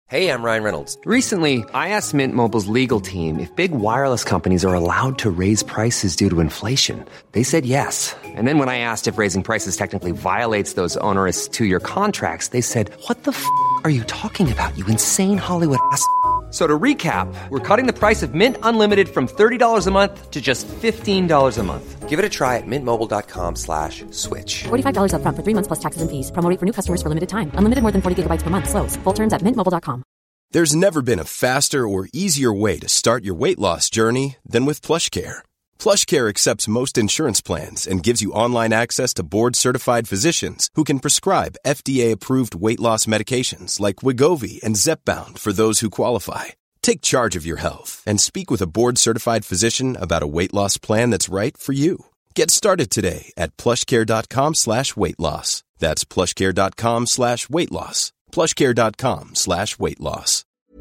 Hey, I'm Ryan Reynolds. Recently, I asked Mint Mobile's legal team if big wireless companies are allowed to raise prices due to inflation. They said yes. And then when I asked if raising prices technically violates those onerous two-year contracts, they said, "What the f*** are you talking about, you insane Hollywood ass?" So to recap, we're cutting the price of Mint Unlimited from $30 a month to just $15 a month. Give it a try at mintmobile.com/switch. $45 up front for 3 months plus taxes and fees. Promo rate for new customers for limited time. Unlimited more than 40 gigabytes per month. Slows full terms at mintmobile.com. There's never been a faster or easier way to start your weight loss journey than with PlushCare. PlushCare accepts most insurance plans and gives you online access to board-certified physicians who can prescribe FDA-approved weight loss medications like Wegovy and Zepbound for those who qualify. Take charge of your health and speak with a board-certified physician about a weight loss plan that's right for you. Get started today at plushcare.com/weight loss. That's plushcare.com/weight loss. plushcare.com/weight loss.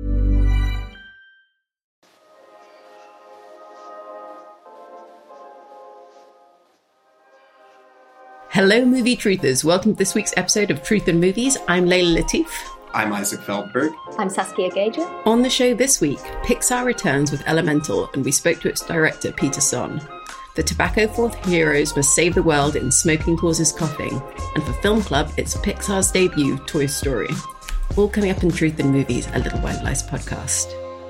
Hello, movie truthers. Welcome to this week's episode of Truth in Movies. I'm Layla Latif. I'm Isaac Feldberg. I'm Saskia Gager. On the show this week, Pixar returns with Elemental, and we spoke to its director, Peter Sohn. The tobacco-forth heroes must save the world in Smoking Causes Coughing. And for Film Club, it's Pixar's debut, Toy Story. All coming up in Truth in Movies, a Little White Lies podcast.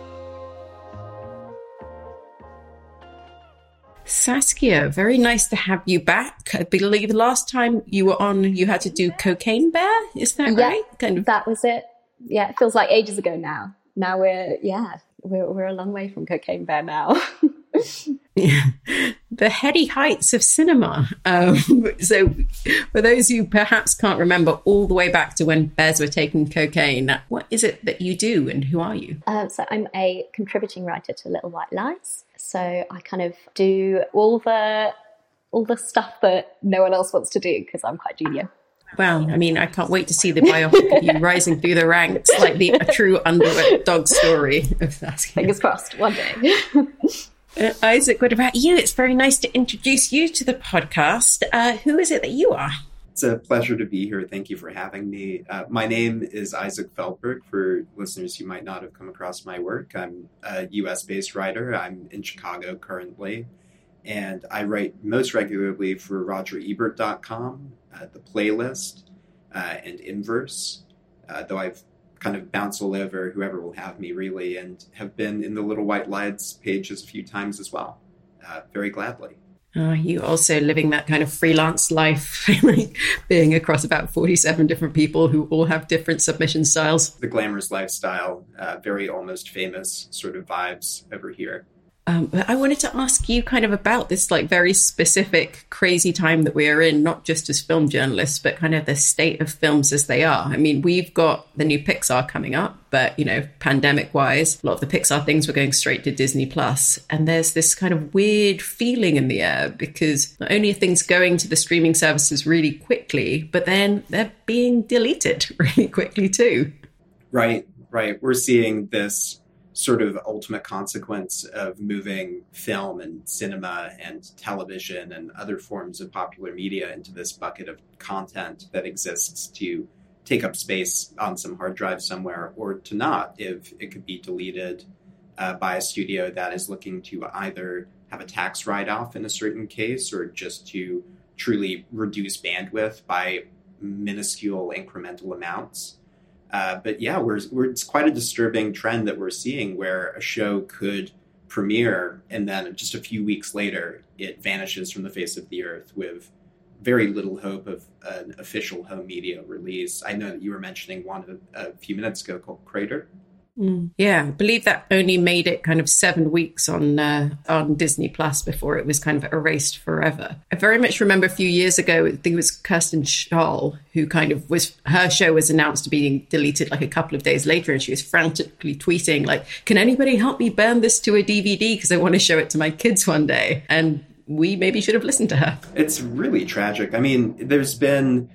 Saskia, very nice to have you back. I believe the last time you were on, you had to do Cocaine Bear. Is that right? That was it. Yeah, it feels like ages ago now. Now we're a long way from Cocaine Bear now. Yeah. The heady heights of cinema. So for those who perhaps can't remember all the way back to when bears were taking cocaine, what is it that you do and who are you? So I'm a contributing writer to Little White Lies. So I kind of do all the stuff that no one else wants to do because I'm quite junior. Wow, I mean, I can't wait to see the biopic of you rising through the ranks, like a true underdog story of Saskia. Fingers crossed, one day. Isaac, what about you? It's very nice to introduce you to the podcast. Who is it that you are? It's a pleasure to be here. Thank you for having me. My name is Isaac Feldberg. For listeners who might not have come across my work, I'm a US-based writer. I'm in Chicago currently, and I write most regularly for RogerEbert.com, The Playlist, and Inverse, though I've kind of bounce all over whoever will have me, really, and have been in the Little White Lies pages a few times as well, very gladly. You also living that kind of freelance life, like being across about 47 different people who all have different submission styles. The glamorous lifestyle, very almost famous sort of vibes over here. But I wanted to ask you kind of about this like very specific crazy time that we are in, not just as film journalists, but kind of the state of films as they are. I mean, we've got the new Pixar coming up, but, you know, pandemic wise, a lot of the Pixar things were going straight to Disney Plus. And there's this kind of weird feeling in the air because not only are things going to the streaming services really quickly, but then they're being deleted really quickly too. Right. We're seeing this sort of ultimate consequence of moving film and cinema and television and other forms of popular media into this bucket of content that exists to take up space on some hard drive somewhere, or to not, if it could be deleted by a studio that is looking to either have a tax write-off in a certain case or just to truly reduce bandwidth by minuscule incremental amounts. But yeah, it's quite a disturbing trend that we're seeing where a show could premiere and then just a few weeks later, it vanishes from the face of the earth with very little hope of an official home media release. I know that you were mentioning one a few minutes ago called Crater. Yeah, I believe that only made it kind of 7 weeks on Disney Plus before it was kind of erased forever. I very much remember a few years ago, I think it was Kirsten Schaal, who kind of her show was announced to be deleted like a couple of days later, and she was frantically tweeting like, can anybody help me burn this to a DVD because I want to show it to my kids one day? And we maybe should have listened to her. It's really tragic. I mean, there's been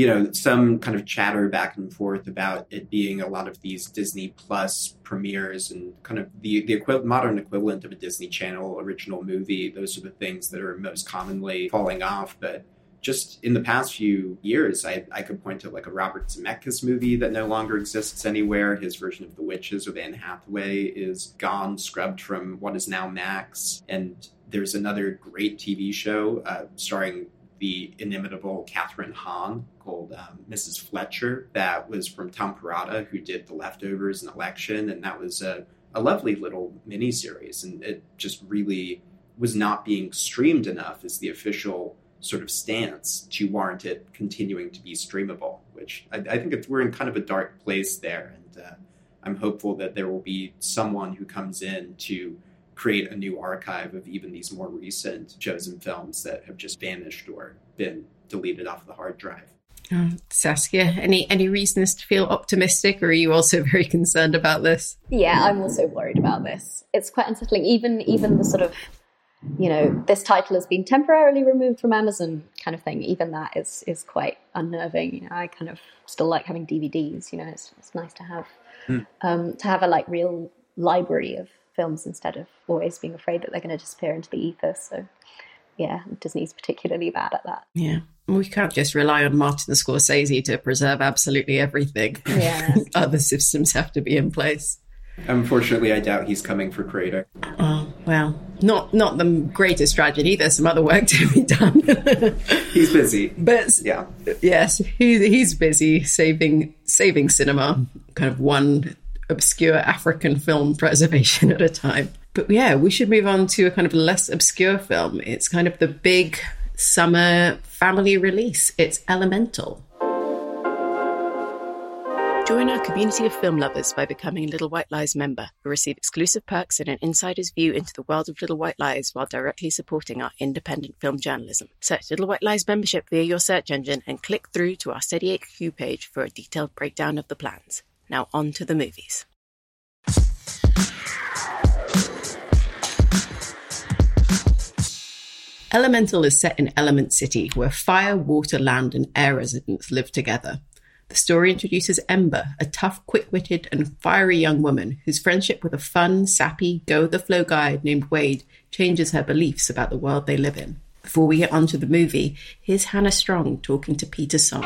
some kind of chatter back and forth about it being a lot of these Disney Plus premieres and kind of the modern equivalent of a Disney Channel original movie. Those are the things that are most commonly falling off. But just in the past few years, I could point to like a Robert Zemeckis movie that no longer exists anywhere. His version of The Witches with Anne Hathaway is gone, scrubbed from what is now Max. And there's another great TV show starring the inimitable Catherine Hahn called Mrs. Fletcher that was from Tom Perrotta, who did The Leftovers and Election. And that was a lovely little miniseries. And it just really was not being streamed enough as the official sort of stance to warrant it continuing to be streamable, which I think we're in kind of a dark place there. And I'm hopeful that there will be someone who comes in to create a new archive of even these more recent shows and films that have just vanished or been deleted off the hard drive. Saskia, any reasons to feel optimistic, or are you also very concerned about this? Yeah, I'm also worried about this. It's quite unsettling. Even the sort of, this title has been temporarily removed from Amazon kind of thing. Even that is quite unnerving. I kind of still like having DVDs. It's nice to have a like real library of films instead of always being afraid that they're going to disappear into the ether. So yeah, Disney's particularly bad at that. Yeah. We can't just rely on Martin Scorsese to preserve absolutely everything. Yeah. Other systems have to be in place. Unfortunately, I doubt he's coming for Crater. Oh, well, not the greatest tragedy. There's some other work to be done. He's busy. But yeah. Yes, he's busy saving cinema, kind of one obscure African film preservation at a time. But yeah, we should move on to a kind of less obscure film. It's kind of the big summer family release. It's Elemental. Join our community of film lovers by becoming a Little White Lies member, who receive exclusive perks and an insider's view into the world of Little White Lies while directly supporting our independent film journalism. Search Little White Lies membership via your search engine and click through to our Steady HQ page for a detailed breakdown of the plans. Now on to the movies. Elemental is set in Element City, where fire, water, land, and air residents live together. The story introduces Ember, a tough, quick-witted, and fiery young woman whose friendship with a fun, sappy, go-with-the-flow guy named Wade changes her beliefs about the world they live in. Before we get on to the movie, here's Hannah Strong talking to Peter Song.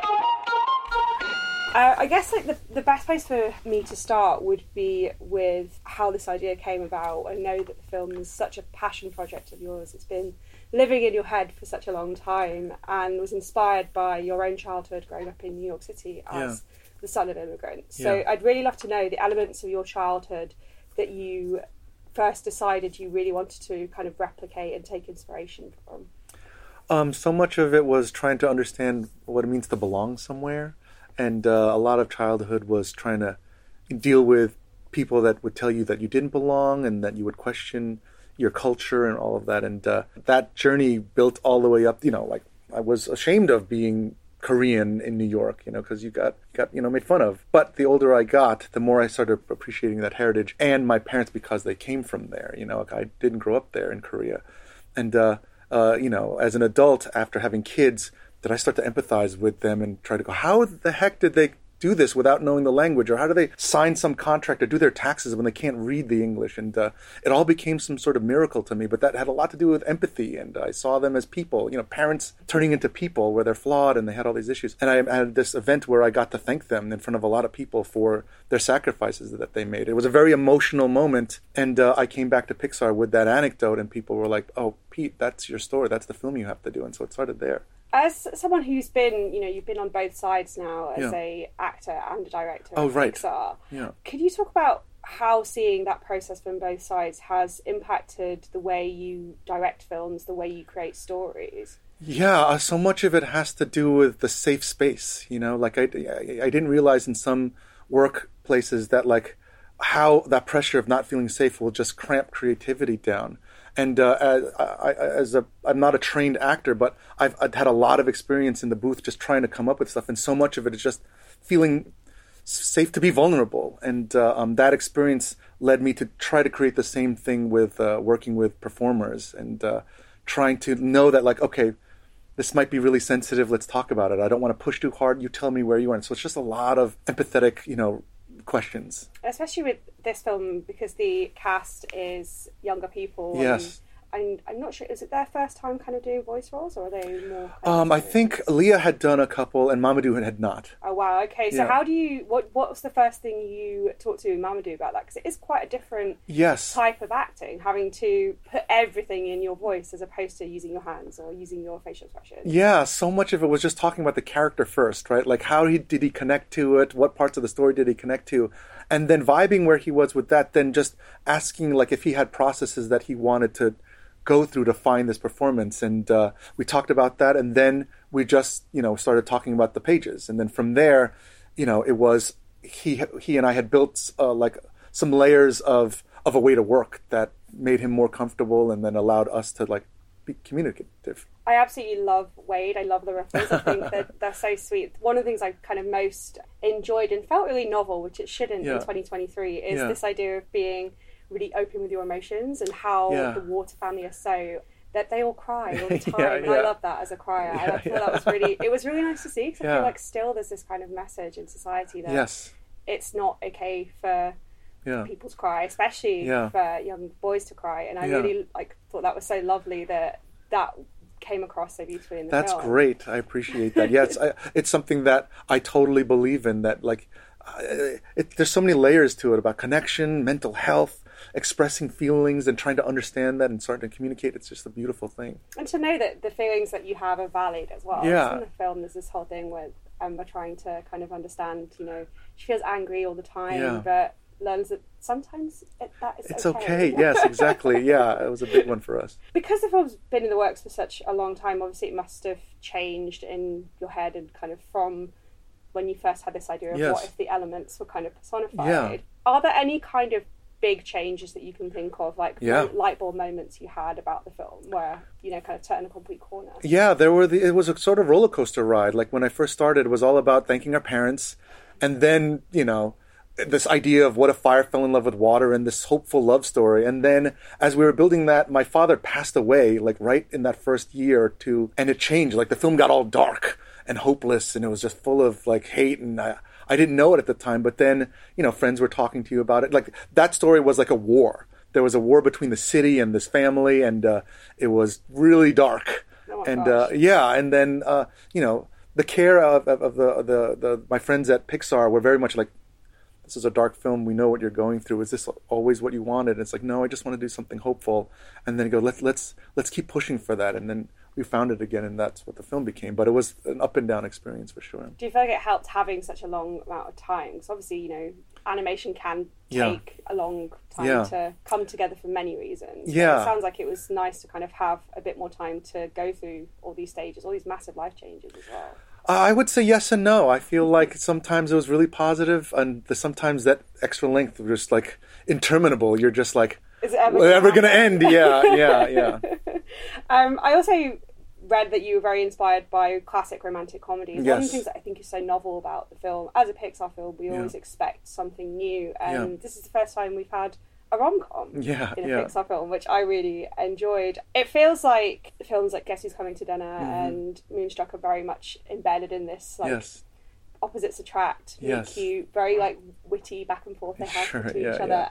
I guess like the best place for me to start would be with how this idea came about. I know that the film is such a passion project of yours. It's been living in your head for such a long time and was inspired by your own childhood growing up in New York City as the son of immigrants. So I'd really love to know the elements of your childhood that you first decided you really wanted to kind of replicate and take inspiration from. So much of it was trying to understand what it means to belong somewhere. And a lot of childhood was trying to deal with people that would tell you that you didn't belong and that you would question your culture and all of that. And that journey built all the way up, like I was ashamed of being Korean in New York, because you got made fun of. But the older I got, the more I started appreciating that heritage and my parents because they came from there. Like I didn't grow up there in Korea. And, as an adult, after having kids, did I start to empathize with them and try to go, how the heck did they do this without knowing the language? Or how do they sign some contract or do their taxes when they can't read the English? And it all became some sort of miracle to me. But that had a lot to do with empathy. And I saw them as people, parents turning into people where they're flawed and they had all these issues. And I had this event where I got to thank them in front of a lot of people for their sacrifices that they made. It was a very emotional moment. And I came back to Pixar with that anecdote and people were like, oh, Pete, that's your story. That's the film you have to do. And so it started there. As someone who's been, you've been on both sides now as a actor and a director at Pixar, could you talk about how seeing that process from both sides has impacted the way you direct films, the way you create stories? Yeah, so much of it has to do with the safe space, like I didn't realize in some workplaces that like how that pressure of not feeling safe will just cramp creativity down. And I'm not a trained actor, but I've had a lot of experience in the booth just trying to come up with stuff. And so much of it is just feeling safe to be vulnerable. And that experience led me to try to create the same thing with working with performers and trying to know that, like, okay, this might be really sensitive. Let's talk about it. I don't want to push too hard. You tell me where you are. And so it's just a lot of empathetic, questions. Especially with this film, because the cast is younger people. Yes. I'm not sure, is it their first time kind of doing voice roles, or are they more? I think Leah had done a couple, and Mamadou had not. Oh wow! Okay, so how do you? What was the first thing you talked to Mamadou about that? Because it is quite a different type of acting, having to put everything in your voice as opposed to using your hands or using your facial expression. Yeah, so much of it was just talking about the character first, right? Like did he connect to it? What parts of the story did he connect to? And then vibing where he was with that, then just asking like if he had processes that he wanted to go through to find this performance. And we talked about that, and then we just, started talking about the pages. And then from there, it was he and I had built like some layers of a way to work that made him more comfortable and then allowed us to like be communicative. I absolutely love Wade. I love the riffles. I think that they're so sweet. One of the things I kind of most enjoyed and felt really novel, which it shouldn't in 2023, is this idea of being really open with your emotions, and how the Water family are so that they all cry all the time. And I love that as a crier. I thought that was really nice to see, because I feel like still there's this kind of message in society that it's not okay for people to cry, especially for young boys to cry. And I really thought that was so lovely that came across so beautifully in the film. That's great. I appreciate that. Yeah, it's something that I totally believe in, that there's so many layers to it about connection, mental health, expressing feelings and trying to understand that and starting to communicate. It's just a beautiful thing. And to know that the feelings that you have are valid as well. Yeah. In the film, there's this whole thing where Emma trying to kind of understand, she feels angry all the time, but learns that sometimes it's okay. Yes, exactly. Yeah, it was a big one for us. Because the film's been in the works for such a long time, obviously it must have changed in your head, and kind of from when you first had this idea of what if the elements were kind of personified. Yeah. Are there any kind of big changes that you can think of, like light bulb moments you had about the film where, kind of turn a complete corner? Yeah, it was a sort of roller coaster ride. Like when I first started, it was all about thanking our parents, and then, this idea of what if fire fell in love with water, and this hopeful love story. And then as we were building that, my father passed away like right in that first year or two, and it changed. Like the film got all dark and hopeless, and it was just full of like hate, and I didn't know it at the time, but then, friends were talking to you about it. Like that story was like a war. There was a war between the city and this family, and it was really dark. Oh and and then the care of the my friends at Pixar were very much like, this is a dark film. We know what you're going through. Is this always what you wanted? And it's like, no, I just want to do something hopeful. And then go, let's keep pushing for that. And then we found it again, and that's what the film became. But it was an up and down experience for sure. Do you feel like it helped having such a long amount of time? Because obviously, animation can take a long time to come together for many reasons. Yeah. It sounds like it was nice to kind of have a bit more time to go through all these stages, all these massive life changes as well. I would say yes and no. I feel like sometimes it was really positive, and sometimes that extra length was just like interminable. You're just like, is it ever going to end? Yeah. I also read that you were very inspired by classic romantic comedies. Yes. One of the things that I think is so novel about the film, as a Pixar film, we always expect something new, and this is the first time we've had a rom-com in a Pixar film, which I really enjoyed. It feels like films like Guess Who's Coming to Dinner and Moonstruck are very much embedded in this opposites attract, really cute, very witty back and forth they have to each other.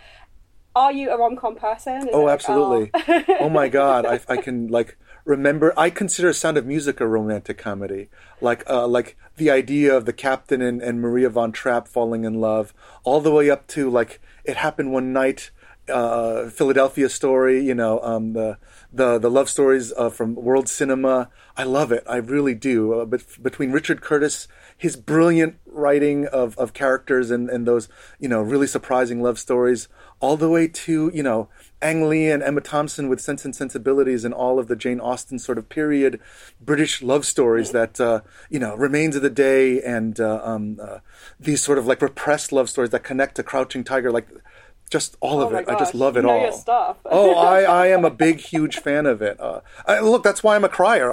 Are you a rom-com person? Absolutely. Oh my God, I can remember. I consider Sound of Music a romantic comedy. Like the idea of the captain and Maria von Trapp falling in love, all the way up to It Happened One Night, Philadelphia Story. The love stories from world cinema. I love it. I really do. But between Richard Curtis, his brilliant writing of characters and those really surprising love stories, all the way to Ang Lee and Emma Thompson with Sense and Sensibilities and all of the Jane Austen sort of period British love stories that Remains of the Day and these sort of repressed love stories that connect to Crouching Tiger, just all of it. Gosh. I just love it all. Your stuff. I am a big, huge fan of it. Look, that's why I'm a crier.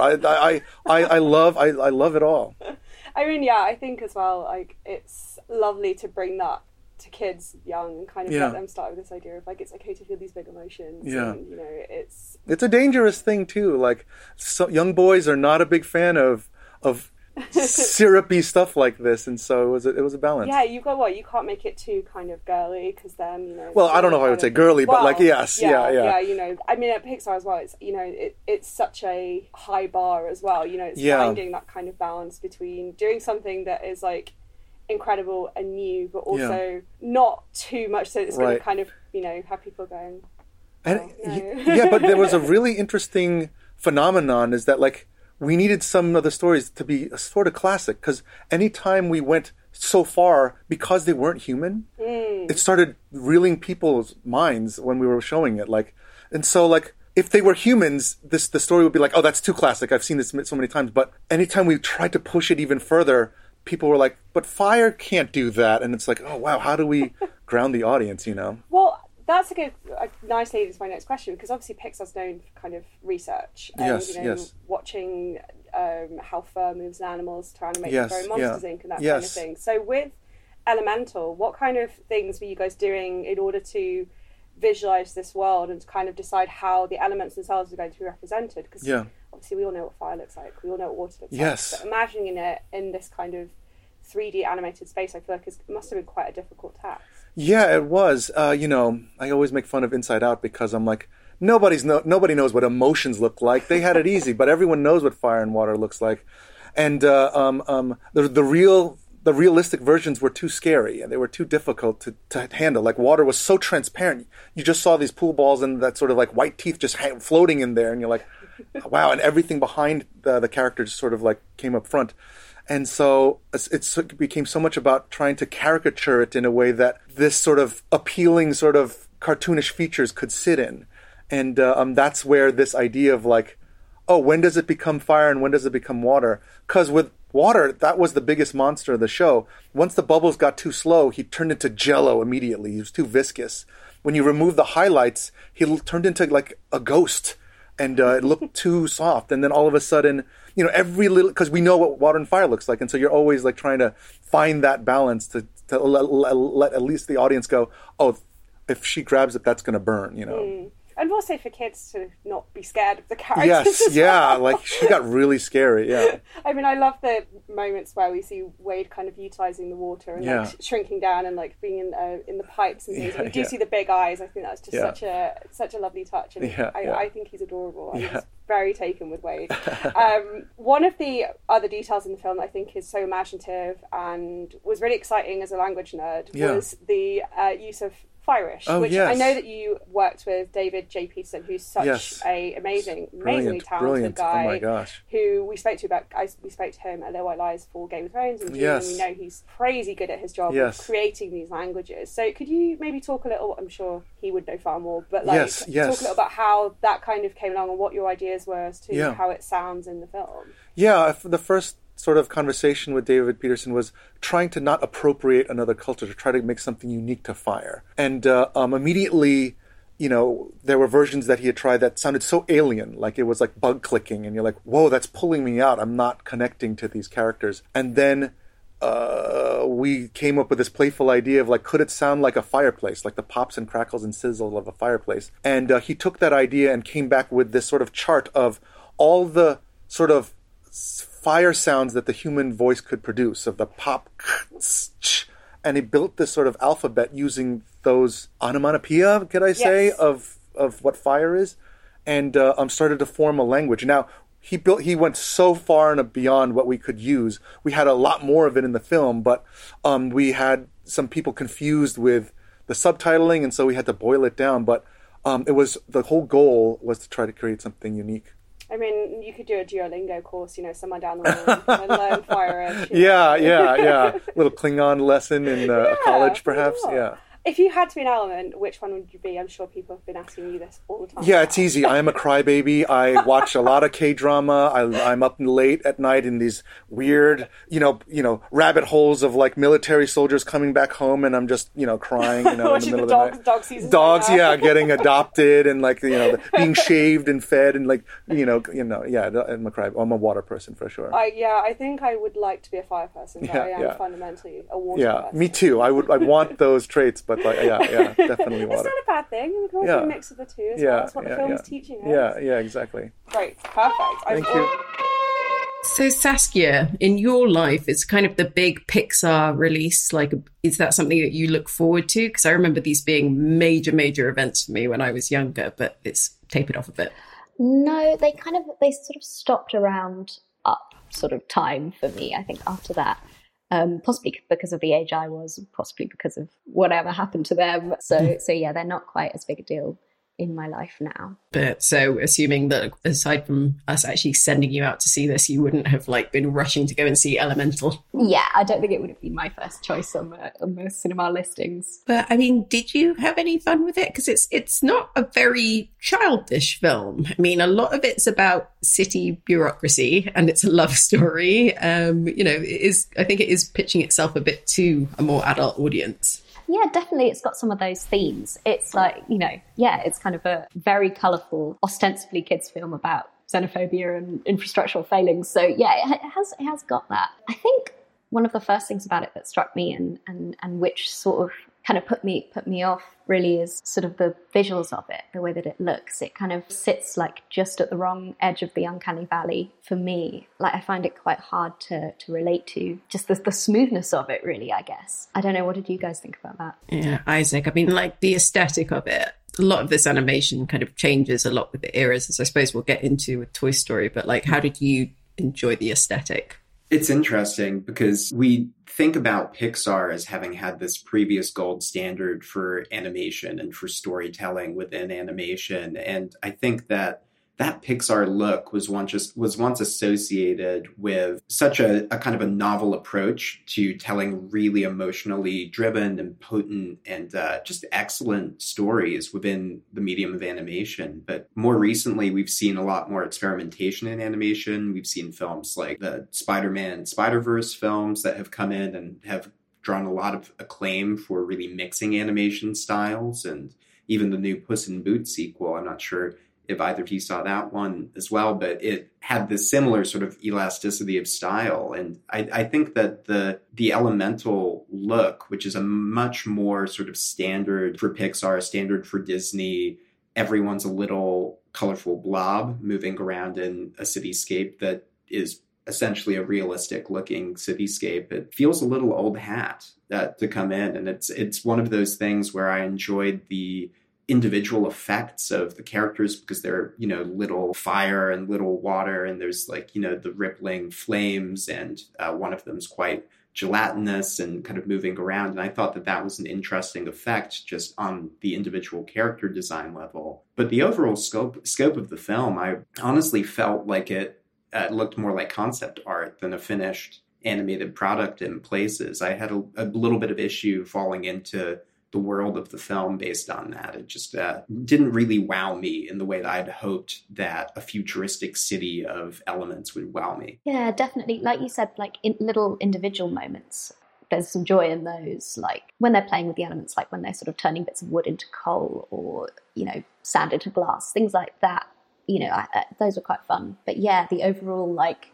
I love it all. I mean, I think as well, it's lovely to bring that to kids young and kind of let them start with this idea of it's okay to feel these big emotions. Yeah. And, it's a dangerous thing too. Young boys are not a big fan of syrupy stuff like this, and so it was a balance. Yeah, you can't make it too kind of girly, because then, you know. Well, I don't know if I would say girly, but like, yes, yeah. Yeah, you know, I mean, at Pixar as well, it's, you know, it's such a high bar as well, you know, it's finding that kind of balance between doing something that is like incredible and new, but also not too much so it's going to kind of, you know, have people going, and no. Yeah, but there was a really interesting phenomenon, is that like we needed some of the stories to be a sort of classic, because anytime we went so far, because they weren't human, it started reeling people's minds when we were showing it. Like, and so like if they were humans, the story would be like, oh, that's too classic, I've seen this so many times. But anytime we tried to push it even further, people were like, but fire can't do that. And it's like, oh wow, how do we ground the audience, you know? Well, that's a nice lead into my next question, because obviously Pixar's known for kind of research and, you know, watching how fur moves in animals to animate the very Monsters Inc. and that kind of thing. So with Elemental, what kind of things were you guys doing in order to visualize this world and to kind of decide how the elements themselves are going to be represented? Because obviously we all know what fire looks like, we all know what water looks like, but imagining it in this kind of 3D animated space, I feel like it must have been quite a difficult task. Yeah, it was. You know, I always make fun of Inside Out, because I'm like, nobody knows what emotions look like. They had it easy, but everyone knows what fire and water looks like. And the realistic versions were too scary, and they were too difficult to handle. Like, water was so transparent. You just saw these pool balls and that sort of like white teeth just floating in there, and you're like, wow, and everything behind the character just sort of like came up front. And so it became so much about trying to caricature it in a way that this sort of appealing sort of cartoonish features could sit in. And that's where this idea of like, oh, when does it become fire and when does it become water? Because with water, that was the biggest monster of the show. Once the bubbles got too slow, he turned into Jell-O immediately. He was too viscous. When you remove the highlights, he turned into like a ghost. And it looked too soft. And then all of a sudden, you know, every little, because we know what water and fire looks like. And so you're always like trying to find that balance to let at least the audience go, oh, if she grabs it, that's going to burn, you know. And also for kids to not be scared of the characters. Yes, yeah, like she got really scary, yeah. I mean, I love the moments where we see Wade kind of utilising the water and like shrinking down and like being in the pipes and things. And you do see the big eyes. I think that's just such a lovely touch. And I think he's adorable. I'm just very taken with Wade. One of the other details in the film that I think is so imaginative and was really exciting as a language nerd was the use of Firish, which I know that you worked with David J. Peterson, who's such a amazingly talented guy. Oh my gosh! Who we spoke to we spoke to him at Little White Lies for Game of Thrones in June, and we know he's crazy good at his job of creating these languages. So could you maybe talk a little? I'm sure he would know far more, but like talk a little about how that kind of came along and what your ideas were as to how it sounds in the film. Yeah, the first sort of conversation with David Peterson was trying to not appropriate another culture, to try to make something unique to fire. And immediately, you know, there were versions that he had tried that sounded so alien, like it was like bug clicking, and you're like, whoa, that's pulling me out. I'm not connecting to these characters. And then we came up with this playful idea of like, could it sound like a fireplace, like the pops and crackles and sizzle of a fireplace? And he took that idea and came back with this sort of chart of all the sort of fire sounds that the human voice could produce, of the pop, and he built this sort of alphabet using those onomatopoeia, could I say, of what fire is, and started to form a language. Now, he went so far and beyond what we could use. We had a lot more of it in the film, but we had some people confused with the subtitling, and so we had to boil it down. But the whole goal was to try to create something unique. I mean, you could do a Duolingo course, you know, somewhere down the line and learn Firish. Yeah. Little Klingon lesson in college, perhaps. Yeah. If you had to be an element, which one would you be? I'm sure people have been asking you this all the time. Yeah, it's easy. I am a crybaby. I watch a lot of K-drama. I'm up late at night in these weird, you know, rabbit holes of like military soldiers coming back home, and I'm just, you know, crying, you know, in the middle of the night. Dog season. Dogs, getting adopted and like, you know, being shaved and fed and like, I'm a crybaby. I'm a water person for sure. I think I would like to be a fire person, but I am fundamentally a water person. Yeah, me too. I want those traits, but like, definitely water. It's not a bad thing. We can also mix of the two as well. That's what the film's teaching us. Yeah, exactly. Great, perfect. Thank you. So Saskia, in your life, it's kind of the big Pixar release. Like, is that something that you look forward to? Because I remember these being major, major events for me when I was younger, but it's tapered off a bit. No, they sort of stopped around Up sort of time for me, I think, after that. Possibly because of the age I was, possibly because of whatever happened to them. So yeah, they're not quite as big a deal in my life now. But so assuming that aside from us actually sending you out to see this, you wouldn't have like been rushing to go and see Elemental. Yeah, I don't think it would have been my first choice on the cinema listings. But I mean, did you have any fun with it? Because it's not a very childish film. I mean, a lot of it's about city bureaucracy and it's a love story. I think it is pitching itself a bit to a more adult audience. Yeah, definitely. It's got some of those themes. It's like, it's kind of a very colourful, ostensibly kids' film about xenophobia and infrastructural failings. So yeah, it has got that. I think one of the first things about it that struck me and which sort of kind of put me off really is sort of the visuals of it, the way that it looks. It kind of sits like just at the wrong edge of the uncanny valley for me. Like I find it quite hard to relate to just the smoothness of it, really, I guess. I don't know, what did you guys think about that? Yeah, Isaac, I mean, like the aesthetic of it, a lot of this animation kind of changes a lot with the eras, as I suppose we'll get into with Toy Story, but like how did you enjoy the aesthetic? It's interesting because we think about Pixar as having had this previous gold standard for animation and for storytelling within animation. And I think that Pixar look was once associated with such a kind of a novel approach to telling really emotionally driven and potent and just excellent stories within the medium of animation. But more recently, we've seen a lot more experimentation in animation. We've seen films like the Spider-Man Spider-Verse films that have come in and have drawn a lot of acclaim for really mixing animation styles, and even the new Puss in Boots sequel. I'm not sure if either of you saw that one as well, but it had this similar sort of elasticity of style. And I think that the Elemental look, which is a much more sort of standard for Pixar, standard for Disney, everyone's a little colorful blob moving around in a cityscape that is essentially a realistic looking cityscape. It feels a little old hat to come in. And it's one of those things where I enjoyed the individual effects of the characters because they're, little fire and little water, and there's like, the rippling flames, and one of them's quite gelatinous and kind of moving around. And I thought that was an interesting effect just on the individual character design level. But the overall scope of the film, I honestly felt like it looked more like concept art than a finished animated product in places. I had a little bit of issue falling into the world of the film based on that. It just didn't really wow me in the way that I'd hoped that a futuristic city of elements would wow me. Yeah, definitely. Like you said, like in little individual moments, there's some joy in those, like when they're playing with the elements, like when they're sort of turning bits of wood into coal or, sand into glass, things like that. Those were quite fun. But yeah, the overall, like,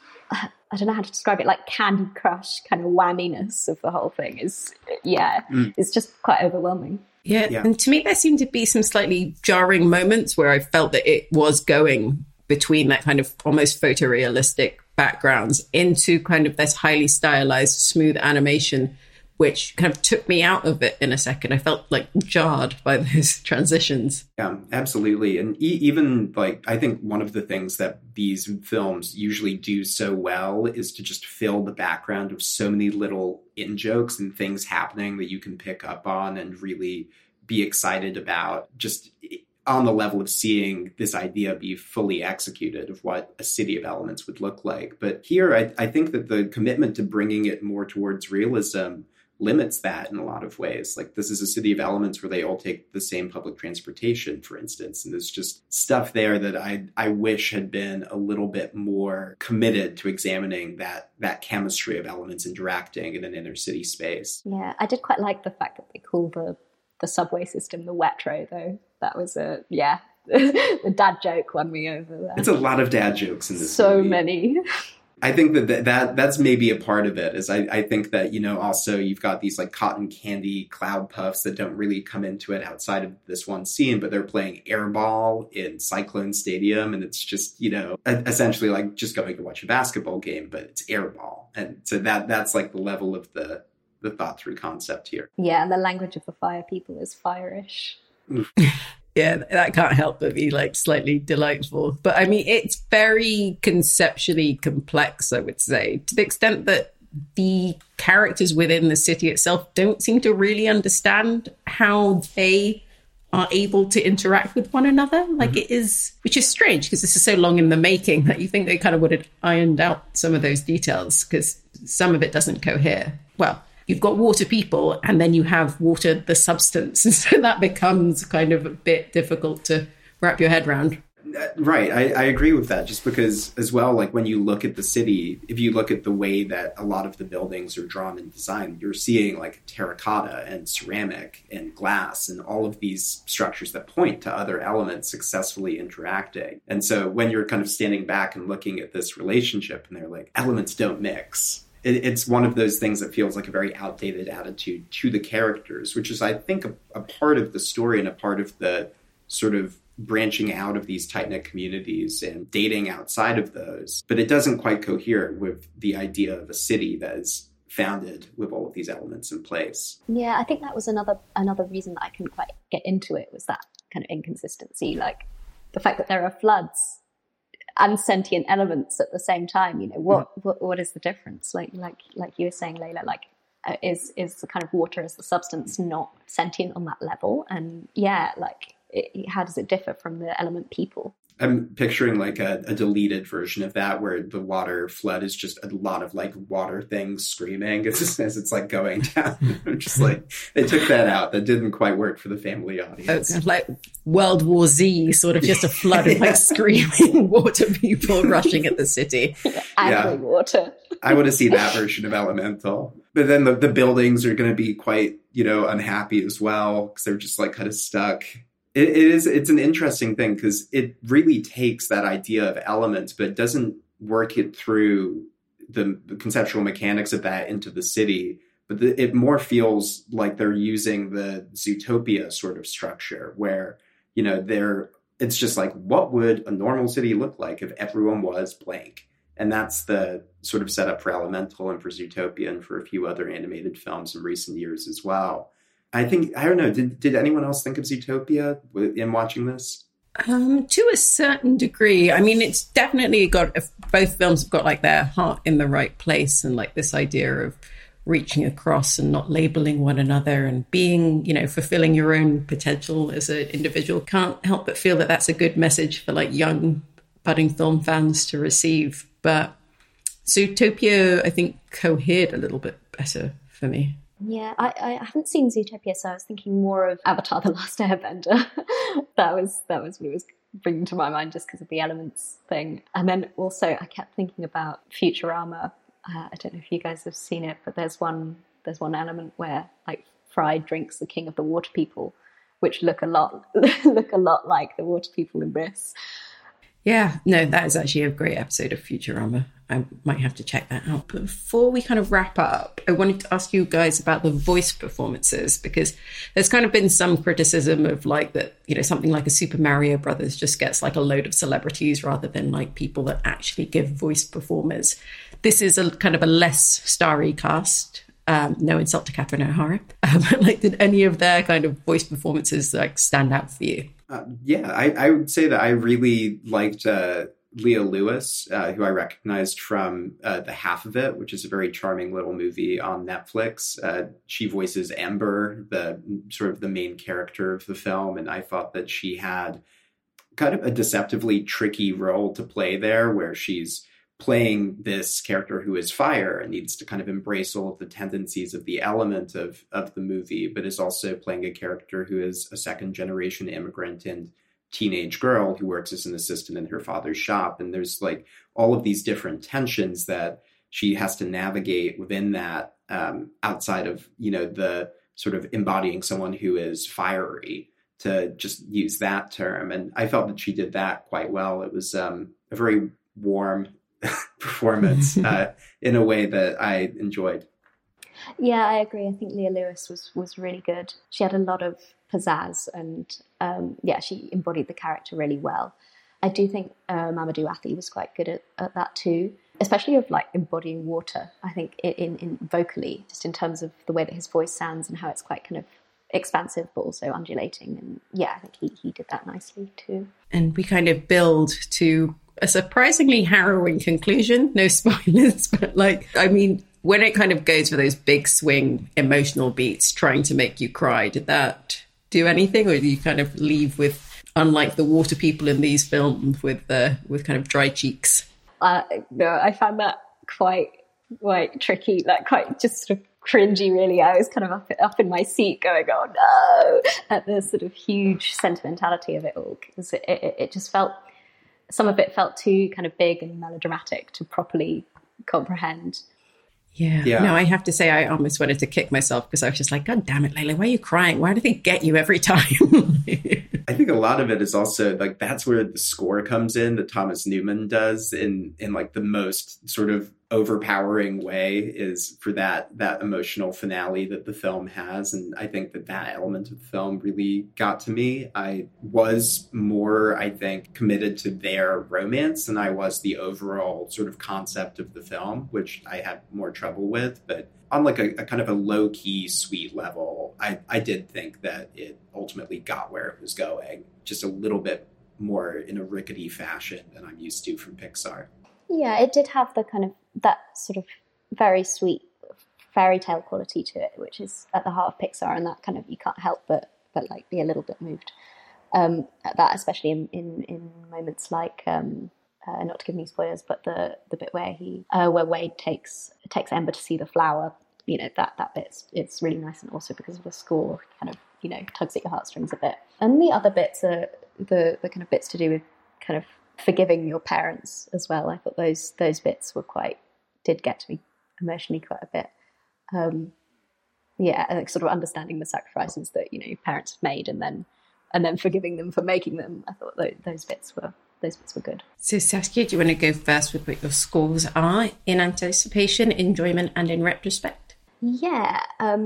I don't know how to describe it, like Candy Crush kind of whamminess of the whole thing is, it's just quite overwhelming. Yeah, and to me there seemed to be some slightly jarring moments where I felt that it was going between that kind of almost photorealistic backgrounds into kind of this highly stylized, smooth animation, which kind of took me out of it in a second. I felt like jarred by those transitions. Yeah, absolutely. And even like, I think one of the things that these films usually do so well is to just fill the background of so many little in-jokes and things happening that you can pick up on and really be excited about, just on the level of seeing this idea be fully executed of what a city of elements would look like. But here, I think that the commitment to bringing it more towards realism limits that in a lot of ways. Like, this is a city of elements where they all take the same public transportation, for instance. And there's just stuff there that I wish had been a little bit more committed to examining that chemistry of elements interacting in an inner city space. Yeah, I did quite like the fact that they call the subway system the Wetro, though. That was the dad joke won me over there. It's a lot of dad jokes in this so movie. many. I think that's maybe a part of it. Is I think that, also you've got these like cotton candy cloud puffs that don't really come into it outside of this one scene, but they're playing airball in Cyclone Stadium, and it's just, essentially like just going to watch a basketball game, but it's airball. And so that's like the level of the thought through concept here. Yeah, and the language of the fire people is fire-ish. Yeah, that can't help but be like slightly delightful. But I mean, it's very conceptually complex, I would say, to the extent that the characters within the city itself don't seem to really understand how they are able to interact with one another. Like it is, which is strange because this is so long in the making that you think they kind of would have ironed out some of those details because some of it doesn't cohere. Well, you've got water people and then you have water, the substance. And so that becomes kind of a bit difficult to wrap your head around. Right. I agree with that, just because as well, like when you look at the city, if you look at the way that a lot of the buildings are drawn and designed, you're seeing like terracotta and ceramic and glass and all of these structures that point to other elements successfully interacting. And so when you're kind of standing back and looking at this relationship and they're like, elements don't mix. It's one of those things that feels like a very outdated attitude to the characters, which is, I think, a part of the story and a part of the sort of branching out of these tight-knit communities and dating outside of those. But it doesn't quite cohere with the idea of a city that is founded with all of these elements in place. Yeah, I think that was another reason that I couldn't quite get into it, was that kind of inconsistency, like the fact that there are floods and sentient elements at the same time. What is the difference? Like you were saying, Layla, like is the kind of water as the substance not sentient on that level? And yeah, like how does it differ from the element people? I'm picturing like a deleted version of that where the water flood is just a lot of like water things screaming as it's like going down. I'm just like, they took that out. That didn't quite work for the family audience. It's like World War Z, sort of just a flood of like screaming water people rushing at the city. Angry water. I want to see that version of Elemental. But then the buildings are going to be quite, unhappy as well because they're just like kind of stuck. It's an interesting thing because it really takes that idea of elements, but it doesn't work it through the conceptual mechanics of that into the city. But it more feels like they're using the Zootopia sort of structure where, it's just like, what would a normal city look like if everyone was blank? And that's the sort of setup for Elemental and for Zootopia and for a few other animated films in recent years as well. I don't know, did anyone else think of Zootopia in watching this? To a certain degree. I mean, it's definitely got, both films have got like their heart in the right place and like this idea of reaching across and not labeling one another and being, fulfilling your own potential as an individual. Can't help but feel that that's a good message for like young budding film fans to receive. But Zootopia, I think, cohered a little bit better for me. Yeah, I haven't seen Zootopia, so I was thinking more of Avatar: The Last Airbender. that was what was bringing to my mind just because of the elements thing. And then also I kept thinking about Futurama. I don't know if you guys have seen it, but there's one element where like Fry drinks the king of the water people, which look a lot like the water people in this. Yeah, no, that is actually a great episode of Futurama. I might have to check that out. But before we kind of wrap up, I wanted to ask you guys about the voice performances, because there's kind of been some criticism of like that, something like a Super Mario Brothers just gets like a load of celebrities rather than like people that actually give voice performers. This is a kind of a less starry cast. No insult to Catherine O'Hara. But like, did any of their kind of voice performances like stand out for you? I would say that I really liked Leah Lewis, who I recognized from The Half of It, which is a very charming little movie on Netflix. She voices Ember, the sort of the main character of the film, and I thought that she had kind of a deceptively tricky role to play there, where she's playing this character who is fire and needs to kind of embrace all of the tendencies of the element of the movie, but is also playing a character who is a second generation immigrant and teenage girl who works as an assistant in her father's shop. And there's like all of these different tensions that she has to navigate within that, outside of, the sort of embodying someone who is fiery, to just use that term. And I felt that she did that quite well. It was a very warm performance in a way that I enjoyed. Yeah, I agree. I think Leah Lewis was really good. She had a lot of pizzazz, and she embodied the character really well. I do think Mamadou Athie was quite good at that too, especially of like embodying water. I think in vocally, just in terms of the way that his voice sounds and how it's quite kind of expansive but also undulating. And yeah, I think he did that nicely too. And we kind of build to a surprisingly harrowing conclusion. No spoilers, but when it kind of goes for those big swing emotional beats trying to make you cry, did that do anything, or do you kind of leave with, unlike the water people in these films, with kind of dry cheeks? No, I found that quite tricky, like quite just sort of cringy, really. I was kind of up in my seat going, oh no, at the sort of huge sentimentality of it all, because it just felt, some of it felt too kind of big and melodramatic to properly comprehend. Yeah. No, I have to say I almost wanted to kick myself, because I was just like, God damn it, Layla, why are you crying? Why do they get you every time? I think a lot of it is also like, that's where the score comes in that Thomas Newman does in like the most sort of overpowering way, is for that emotional finale that the film has. And I think that element of the film really got to me. I was more, I think, committed to their romance than I was the overall sort of concept of the film, which I had more trouble with. But on like a kind of a low-key sweet level, I did think that it ultimately got where it was going, just a little bit more in a rickety fashion than I'm used to from Pixar. Yeah, it did have the kind of that sort of very sweet fairy tale quality to it, which is at the heart of Pixar, and that kind of, you can't help but like be a little bit moved at that, especially in moments like not to give any spoilers, but the bit where where Wade takes Ember to see the flower. You know, that bit's, it's really nice, and also because of the score kind of, you know, tugs at your heartstrings a bit. And the other bits are the kind of bits to do with kind of forgiving your parents as well. I thought those bits did get to me emotionally quite a bit. Like sort of understanding the sacrifices that, you know, your parents have made, and then forgiving them for making them. I thought those bits were good. So Saskia, do you want to go first with what your scores are in anticipation, enjoyment, and in retrospect? Yeah.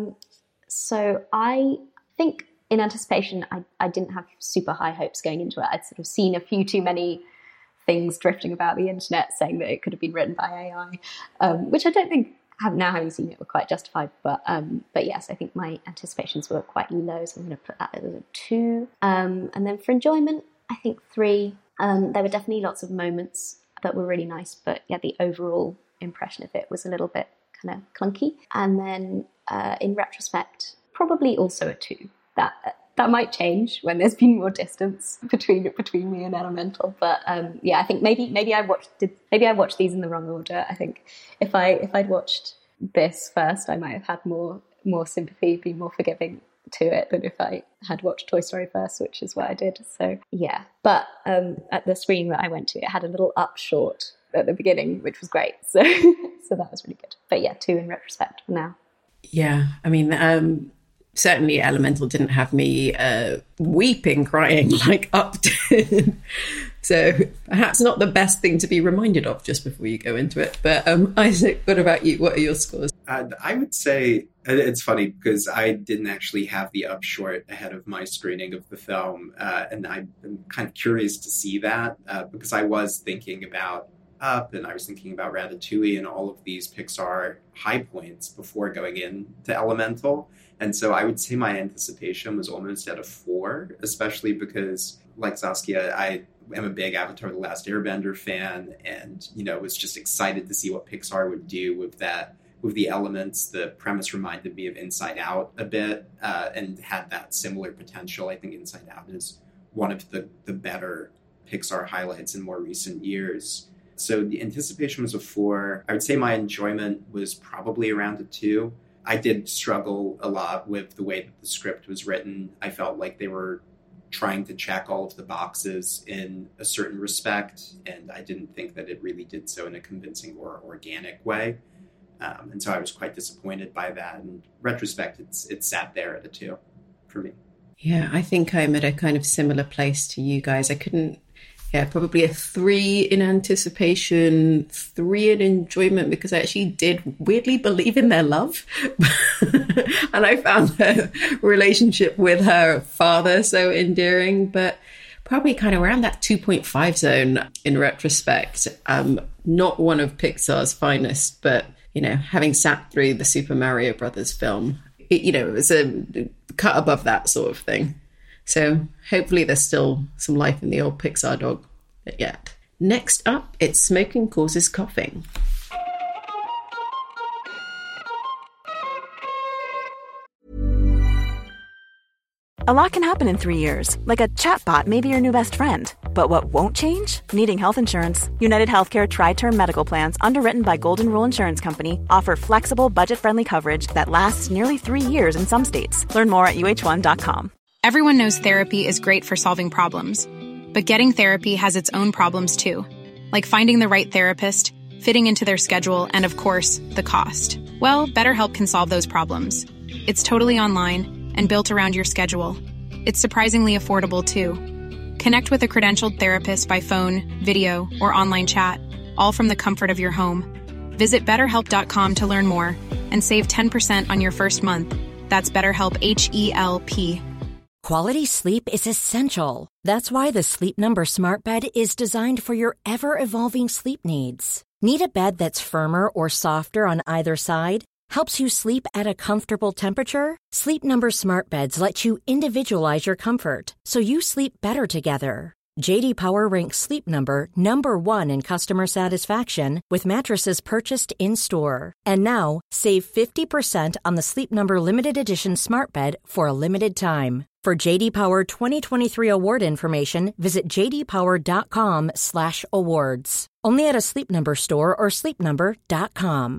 So I think in anticipation, I didn't have super high hopes going into it. I'd sort of seen a few too many things drifting about the internet saying that it could have been written by AI, which I don't think, having seen it, were quite justified. But yes, I think my anticipations were quite low, so I'm going to put that as a 2. And then for enjoyment, I think 3. There were definitely lots of moments that were really nice, but yeah, the overall impression of it was a little bit kind of clunky. And then in retrospect, probably also a 2. That might change when there's been more distance between me and Elemental. But I think maybe I watched these in the wrong order. I think if I'd watched this first, I might have had more sympathy, be more forgiving to it than if I had watched Toy Story first, which is what I did. So yeah, but at the screening that I went to, it had a little up short at the beginning, which was great. So that was really good. But yeah, 2 in retrospect now. Yeah, I mean, certainly Elemental didn't have me weeping, crying like Up did. So perhaps not the best thing to be reminded of just before you go into it. But Isaac, what about you? What are your scores? I would say, it's funny because I didn't actually have the Up short ahead of my screening of the film. And I'm kind of curious to see that because I was thinking about Up, and I was thinking about Ratatouille and all of these Pixar high points before going into Elemental. And so I would say my anticipation was almost at a 4, especially because, like Saskia, I am a big Avatar The Last Airbender fan, and, you know, was just excited to see what Pixar would do with that, with the elements. The premise reminded me of Inside Out a bit, and had that similar potential. I think Inside Out is one of the better Pixar highlights in more recent years. So the anticipation was a 4. I would say my enjoyment was probably around a 2. I did struggle a lot with the way that the script was written. I felt like they were trying to check all of the boxes in a certain respect, and I didn't think that it really did so in a convincing or organic way. And so I was quite disappointed by that. In retrospect, it sat there at a 2 for me. Yeah, I think I'm at a kind of similar place to you guys. I couldn't Yeah, probably a 3 in anticipation, 3 in enjoyment, because I actually did weirdly believe in their love. And I found her relationship with her father so endearing, but probably kind of around that 2.5 zone in retrospect. Not one of Pixar's finest, but, you know, having sat through the Super Mario Brothers film, it was a cut above that sort of thing. So hopefully there's still some life in the old Pixar dog yet. Next up, it's Smoking Causes Coughing. A lot can happen in 3 years, like a chatbot may be your new best friend. But what won't change? Needing health insurance. United Healthcare Tri-Term Medical Plans, underwritten by Golden Rule Insurance Company, offer flexible, budget-friendly coverage that lasts nearly 3 years in some states. Learn more at uh1.com. Everyone knows therapy is great for solving problems. But getting therapy has its own problems too. Like finding the right therapist, fitting into their schedule, and of course, the cost. Well, BetterHelp can solve those problems. It's totally online and built around your schedule. It's surprisingly affordable too. Connect with a credentialed therapist by phone, video, or online chat, all from the comfort of your home. Visit BetterHelp.com to learn more and save 10% on your first month. That's BetterHelp, H-E-L-P. Quality sleep is essential. That's why the Sleep Number Smart Bed is designed for your ever-evolving sleep needs. Need a bed that's firmer or softer on either side? Helps you sleep at a comfortable temperature? Sleep Number Smart Beds let you individualize your comfort, so you sleep better together. J.D. Power ranks Sleep Number number 1 in customer satisfaction with mattresses purchased in-store. And now, save 50% on the Sleep Number Limited Edition Smart Bed for a limited time. For J.D. Power 2023 award information, visit jdpower.com/awards. Only at a Sleep Number store or sleepnumber.com.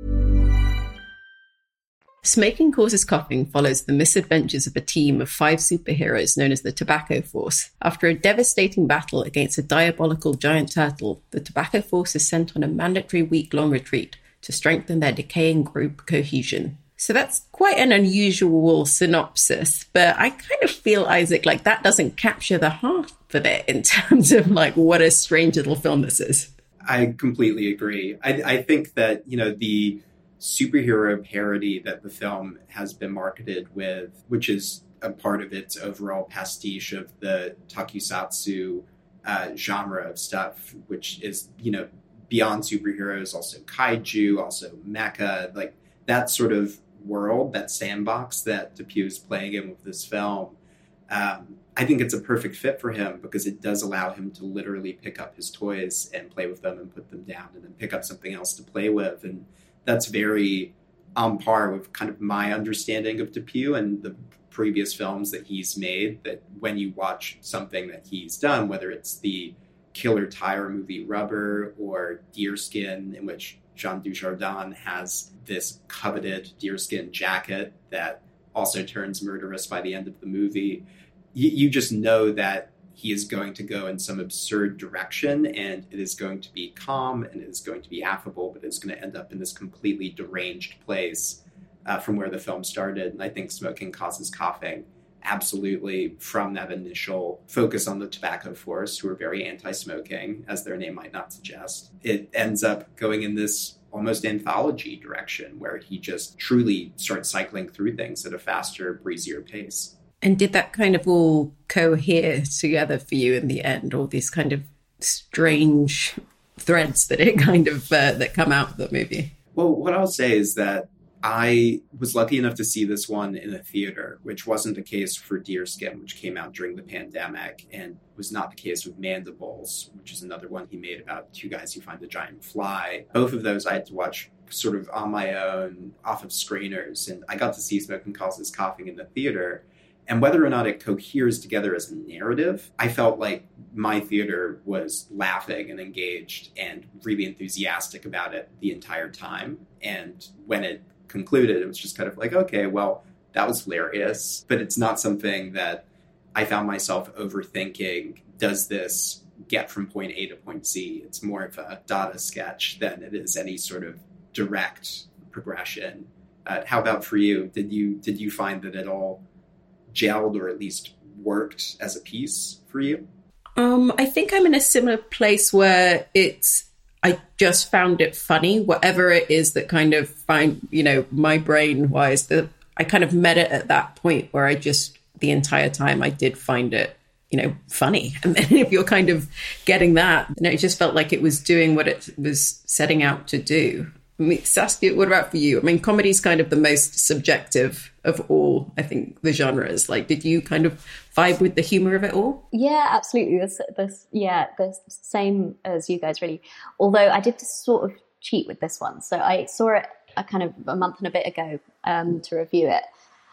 Smoking Causes Coughing follows the misadventures of a team of 5 superheroes known as the Tobacco Force. After a devastating battle against a diabolical giant turtle, the Tobacco Force is sent on a mandatory week-long retreat to strengthen their decaying group cohesion. So that's quite an unusual synopsis, but I kind of feel, Isaac, like that doesn't capture the heart of it in terms of like what a strange little film this is. I completely agree. I think that, the superhero parody that the film has been marketed with, which is a part of its overall pastiche of the tokusatsu genre of stuff, which is, beyond superheroes, also kaiju, also mecha, like that sort of world, that sandbox that Depew is playing in with this film. I think it's a perfect fit for him because it does allow him to literally pick up his toys and play with them and put them down and then pick up something else to play with. And that's very on par with kind of my understanding of Depew and the previous films that he's made, that when you watch something that he's done, whether it's the Killer Tire movie Rubber or Deerskin, in which Jean Dujardin has this coveted deerskin jacket that also turns murderous by the end of the movie, you just know that he is going to go in some absurd direction, and it is going to be calm and it is going to be affable, but it's going to end up in this completely deranged place from where the film started. And I think Smoking Causes Coughing, absolutely, from that initial focus on the Tobacco Force, who are very anti-smoking, as their name might not suggest, it ends up going in this almost anthology direction where he just truly starts cycling through things at a faster, breezier pace. And did that kind of all cohere together for you in the end, all these kind of strange threads that it kind of that come out of the movie? Well, what I'll say is that I was lucky enough to see this one in a theater, which wasn't the case for Deerskin, which came out during the pandemic, and was not the case with Mandibles, which is another one he made about 2 guys who find a giant fly. Both of those I had to watch sort of on my own, off of screeners, and I got to see Smoking Causes Coughing in the theater. And whether or not it coheres together as a narrative, I felt like my theater was laughing and engaged and really enthusiastic about it the entire time. And when it concluded, it was just kind of like, okay, well, that was hilarious. But it's not something that I found myself overthinking. Does this get from point A to point Z? It's more of a Dada sketch than it is any sort of direct progression. How about for you? Did you find that it all gelled or at least worked as a piece for you? I think I'm in a similar place where I just found it funny, whatever it is that kind of my brain wise, I kind of met it at that point where the entire time I did find it, funny. And then if you're kind of getting that, then it just felt like it was doing what it was setting out to do. I mean, Saskia, what about for you? I mean, comedy is kind of the most subjective of all, I think, the genres. Like, did you kind of vibe with the humor of it all? Yeah, absolutely. The same as you guys, really. Although I did sort of cheat with this one. So I saw it a month and a bit ago to review it,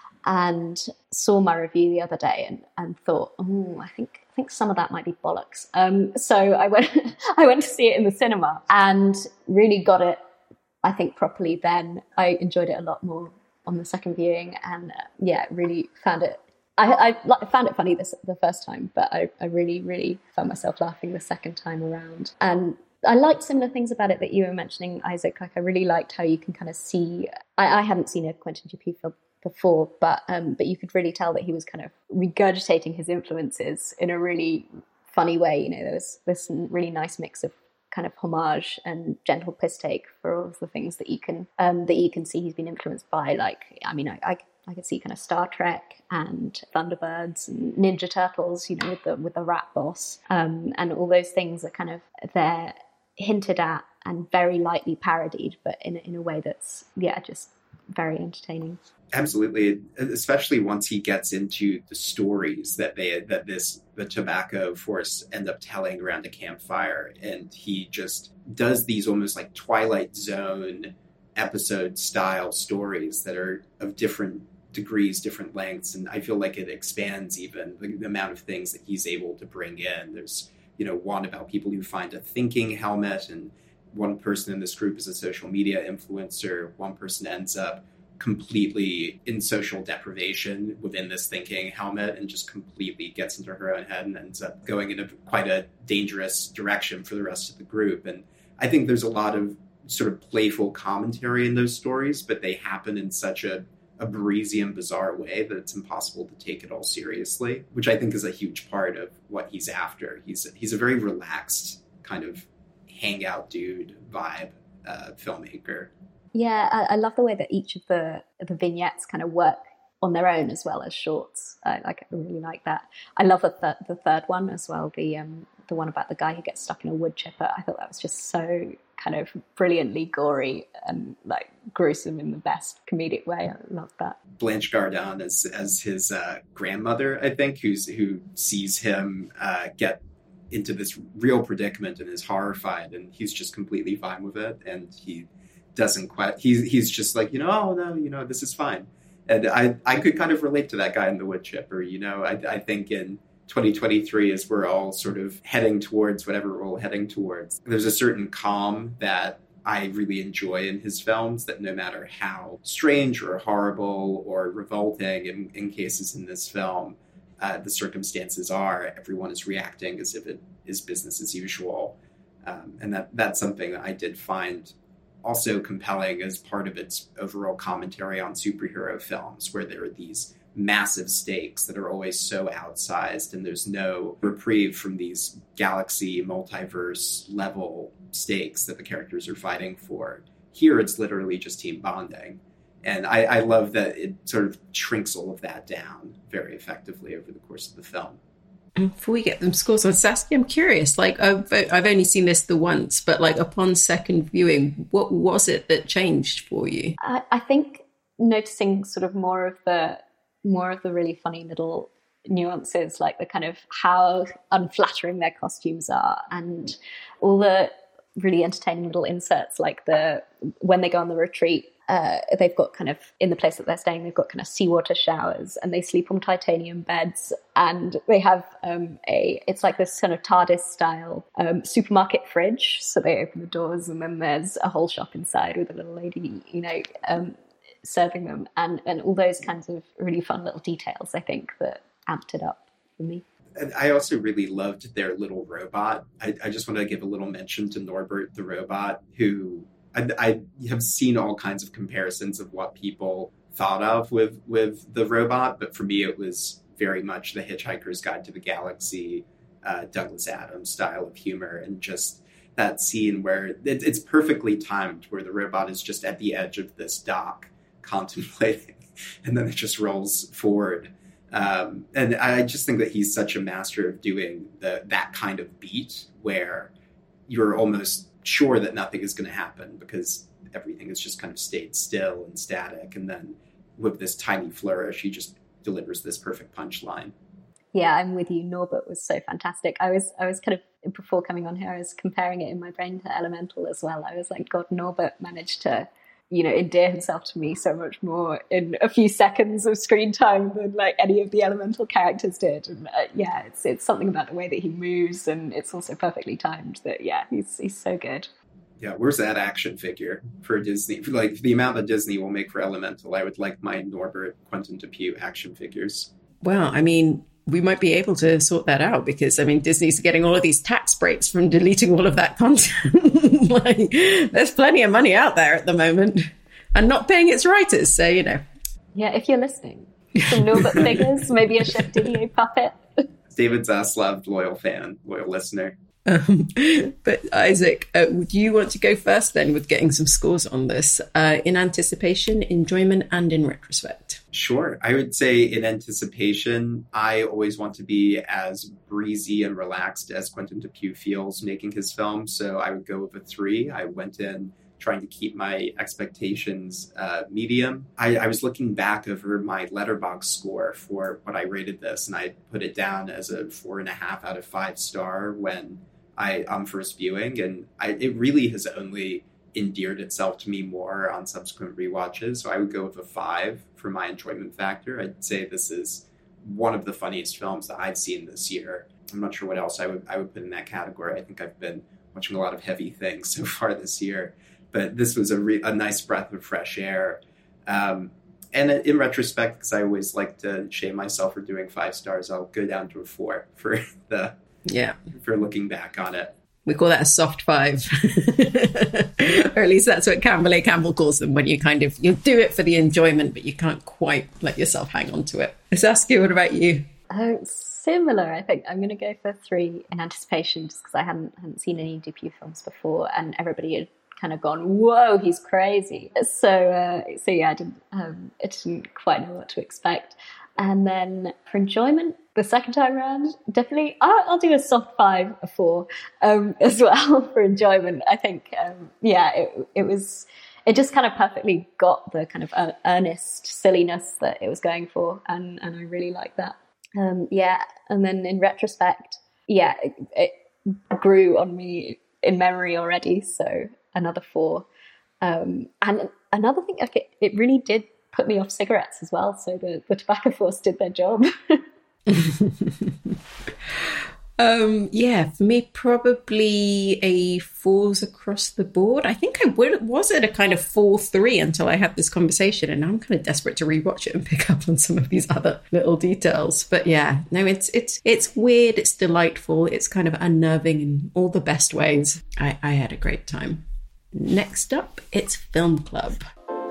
and saw my review the other day and thought, I think some of that might be bollocks. So I went to see it in the cinema and really got it, I think, properly then. I enjoyed it a lot more on the second viewing, and really found it. I found it funny the first time, but I really, really found myself laughing the second time around. And I liked similar things about it that you were mentioning, Isaac. Like, I really liked how you can kind of see. I hadn't seen a Quentin Dupieux film before, but you could really tell that he was kind of regurgitating his influences in a really funny way. There was this really nice mix of kind of homage and gentle piss take for all of the things that you can see he's been influenced by. Like, I mean, I could see kind of Star Trek and Thunderbirds and Ninja Turtles, with the rat boss, and all those things are kind of they're hinted at and very lightly parodied, but in a way that's just very entertaining. Absolutely, especially once he gets into the stories that the tobacco force end up telling around a campfire, and he just does these almost like Twilight Zone episode style stories that are of different degrees, different lengths, and I feel like it expands even the amount of things that he's able to bring in. There's one about people who find a thinking helmet, and one person in this group is a social media influencer. One person ends up completely in social deprivation within this thinking helmet and just completely gets into her own head and ends up going in quite a dangerous direction for the rest of the group. And I think there's a lot of sort of playful commentary in those stories, but they happen in such a breezy and bizarre way that it's impossible to take it all seriously, which I think is a huge part of what he's after. He's a very relaxed kind of hangout dude vibe filmmaker. Yeah, I love the way that each of the vignettes kind of work on their own as well as shorts. I really like that. I love the third one as well, the one about the guy who gets stuck in a wood chipper. I thought that was just so kind of brilliantly gory and like gruesome in the best comedic way. I love that. Blanche Gardin as his grandmother, I think, who sees him get into this real predicament and is horrified, and he's just completely fine with it, and he doesn't quite. He's just like, oh no, this is fine. And I could kind of relate to that guy in the wood chipper. I think in 2023, as we're all sort of heading towards whatever we're all heading towards, there's a certain calm that I really enjoy in his films, that no matter how strange or horrible or revolting in cases in this film the circumstances are, everyone is reacting as if it is business as usual. And that's something that I did find also compelling as part of its overall commentary on superhero films, where there are these massive stakes that are always so outsized, and there's no reprieve from these galaxy multiverse level stakes that the characters are fighting for. Here it's literally just team bonding, and I love that it sort of shrinks all of that down very effectively over the course of the film. Before we get them scores on Saskia, I'm curious, like I've only seen this the once, but like upon second viewing, what was it that changed for you? I think noticing sort of more of the really funny little nuances, like the kind of how unflattering their costumes are, and all the really entertaining little inserts, like when they go on the retreat, they've got kind of, in the place that they're staying, they've got kind of seawater showers, and they sleep on titanium beds, and they have it's like this kind of TARDIS style supermarket fridge. So they open the doors, and then there's a whole shop inside with a little lady, serving them, and all those kinds of really fun little details, I think, that amped it up for me. And I also really loved their little robot. I just want to give a little mention to Norbert the robot, who I have seen all kinds of comparisons of what people thought of with the robot, but for me it was very much the Hitchhiker's Guide to the Galaxy Douglas Adams style of humor, and just that scene where it's perfectly timed, where the robot is just at the edge of this dock contemplating, and then it just rolls forward. And I just think that he's such a master of doing that kind of beat where you're almost sure that nothing is going to happen because everything has just kind of stayed still and static. And then with this tiny flourish, he just delivers this perfect punchline. Yeah, I'm with you. Norbert was so fantastic. I was kind of, before coming on here, I was comparing it in my brain to Elemental as well. I was like, God, Norbert managed to, endear himself to me so much more in a few seconds of screen time than like any of the Elemental characters did. And it's something about the way that he moves, and it's also perfectly timed that, he's so good. Yeah, where's that action figure for Disney? Like the amount that Disney will make for Elemental, I would like my Norbert Quentin Dupieux action figures. Well, I mean, we might be able to sort that out because, I mean, Disney's getting all of these tax breaks from deleting all of that content. Like, there's plenty of money out there at the moment and not paying its writers. So, Yeah, if you're listening, some Norbert figures, maybe a Chef Didier puppet. David Zaslav, loyal fan, loyal listener. But Isaac, would you want to go first then with getting some scores on this in anticipation, enjoyment, and in retrospect? Sure. I would say in anticipation, I always want to be as breezy and relaxed as Quentin Dupieux feels making his film. So I would go with a 3. I went in trying to keep my expectations medium. I was looking back over my Letterboxd score for what I rated this, and I put it down as a 4.5 out of 5 star when on first viewing, and it really has only endeared itself to me more on subsequent rewatches. So I would go with a 5 for my enjoyment factor. I'd say this is one of the funniest films that I've seen this year. I'm not sure what else I would put in that category. I think I've been watching a lot of heavy things so far this year, but this was a nice breath of fresh air. And in retrospect, because I always like to shame myself for doing 5 stars, I'll go down to a 4 for looking back on it. We call that a soft 5. Or at least that's what Campbell calls them, when you do it for the enjoyment, but you can't quite let yourself hang on to it. Saskia, what about you? Similar, I think. I'm going to go for 3 in anticipation, just because I hadn't seen any Dupieux films before, and everybody had kind of gone, whoa, he's crazy. So I didn't quite know what to expect. And then for enjoyment, the second time around, definitely, I'll do a soft 5, a 4 as well for enjoyment. I think, it just kind of perfectly got the kind of earnest silliness that it was going for, and I really like that. And then in retrospect, it grew on me in memory already, so another 4. And another thing, it really did put me off cigarettes as well, so the Tobacco Force did their job. For me, probably a 4s across the board. I think I was at a kind of 4-3 until I had this conversation, and now I'm kind of desperate to rewatch it and pick up on some of these other little details. But it's weird, it's delightful, it's kind of unnerving in all the best ways. I had a great time. Next up, it's Film Club.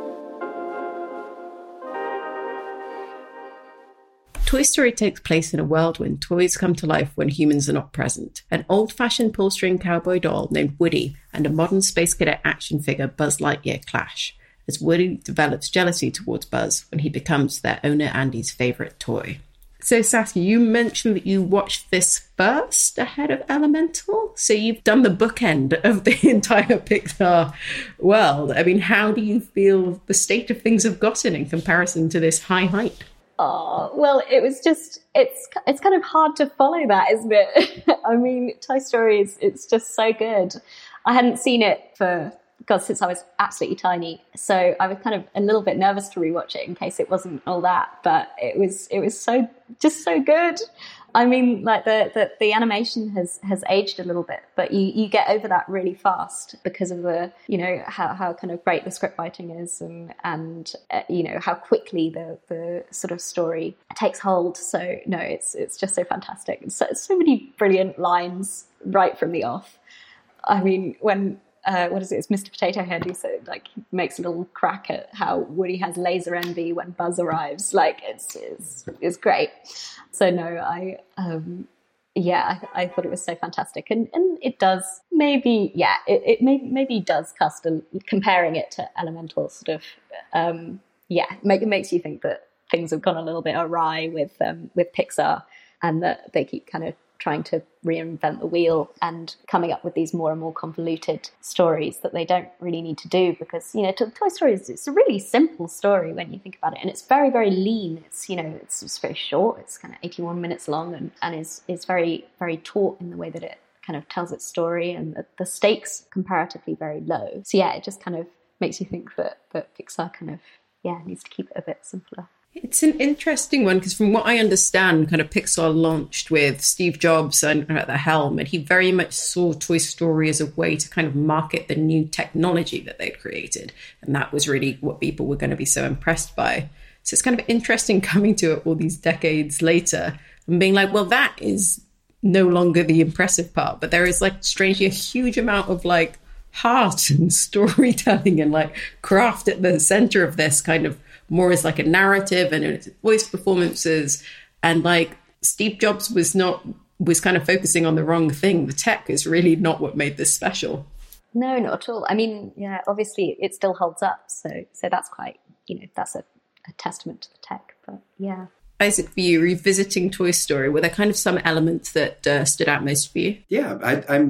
Toy Story takes place in a world when toys come to life when humans are not present. An old-fashioned pull-string cowboy doll named Woody and a modern Space Cadet action figure Buzz Lightyear clash, as Woody develops jealousy towards Buzz when he becomes their owner Andy's favourite toy. So Saskia, you mentioned that you watched this first ahead of Elemental, so you've done the bookend of the entire Pixar world. I mean, how do you feel the state of things have gotten in comparison to this high height? Oh, well, it was just, it's kind of hard to follow that, isn't it? I mean, Toy Story it's just so good. I hadn't seen it since I was absolutely tiny. So I was kind of a little bit nervous to rewatch it in case it wasn't all that, but it was so good. I mean, like the animation has aged a little bit, but you get over that really fast because of the, how kind of great the script writing is and how quickly the sort of story takes hold. So no, it's just so fantastic. So many brilliant lines right from the off. I mean, when what is it? It's Mr. Potato Head who said, like, he makes a little crack at how Woody has laser envy when Buzz arrives. Like, it's great. So no, yeah, I thought it was so fantastic, and it does maybe, maybe does cast comparing it to Elemental sort of, it makes you think that things have gone a little bit awry with Pixar, and that they keep kind of trying to reinvent the wheel and coming up with these more and more convoluted stories that they don't really need to do, because, you know, Toy Story it's a really simple story when you think about it, and it's very, very lean. It's, you know, it's very short. It's kind of 81 minutes long, and is very, very taut in the way that it kind of tells its story, and the stakes comparatively very low. So yeah, it just kind of makes you think that Pixar kind of needs to keep it a bit simpler. It's an interesting one, because from what I understand, kind of Pixar launched with Steve Jobs at the helm, and he very much saw Toy Story as a way to kind of market the new technology that they'd created. And that was really what people were going to be so impressed by. So it's kind of interesting coming to it all these decades later and being like, well, that is no longer the impressive part. But there is, like, strangely a huge amount of, like, heart and storytelling and, like, craft at the center of this, kind of more as like a narrative and its voice performances. And like Steve Jobs was kind of focusing on the wrong thing. The tech is really not what made this special. No, not at all. I mean, yeah, obviously it still holds up. So that's quite, you know, that's a testament to the tech. But yeah. Isaac, for you, revisiting Toy Story, were there kind of some elements that stood out most for you? Yeah,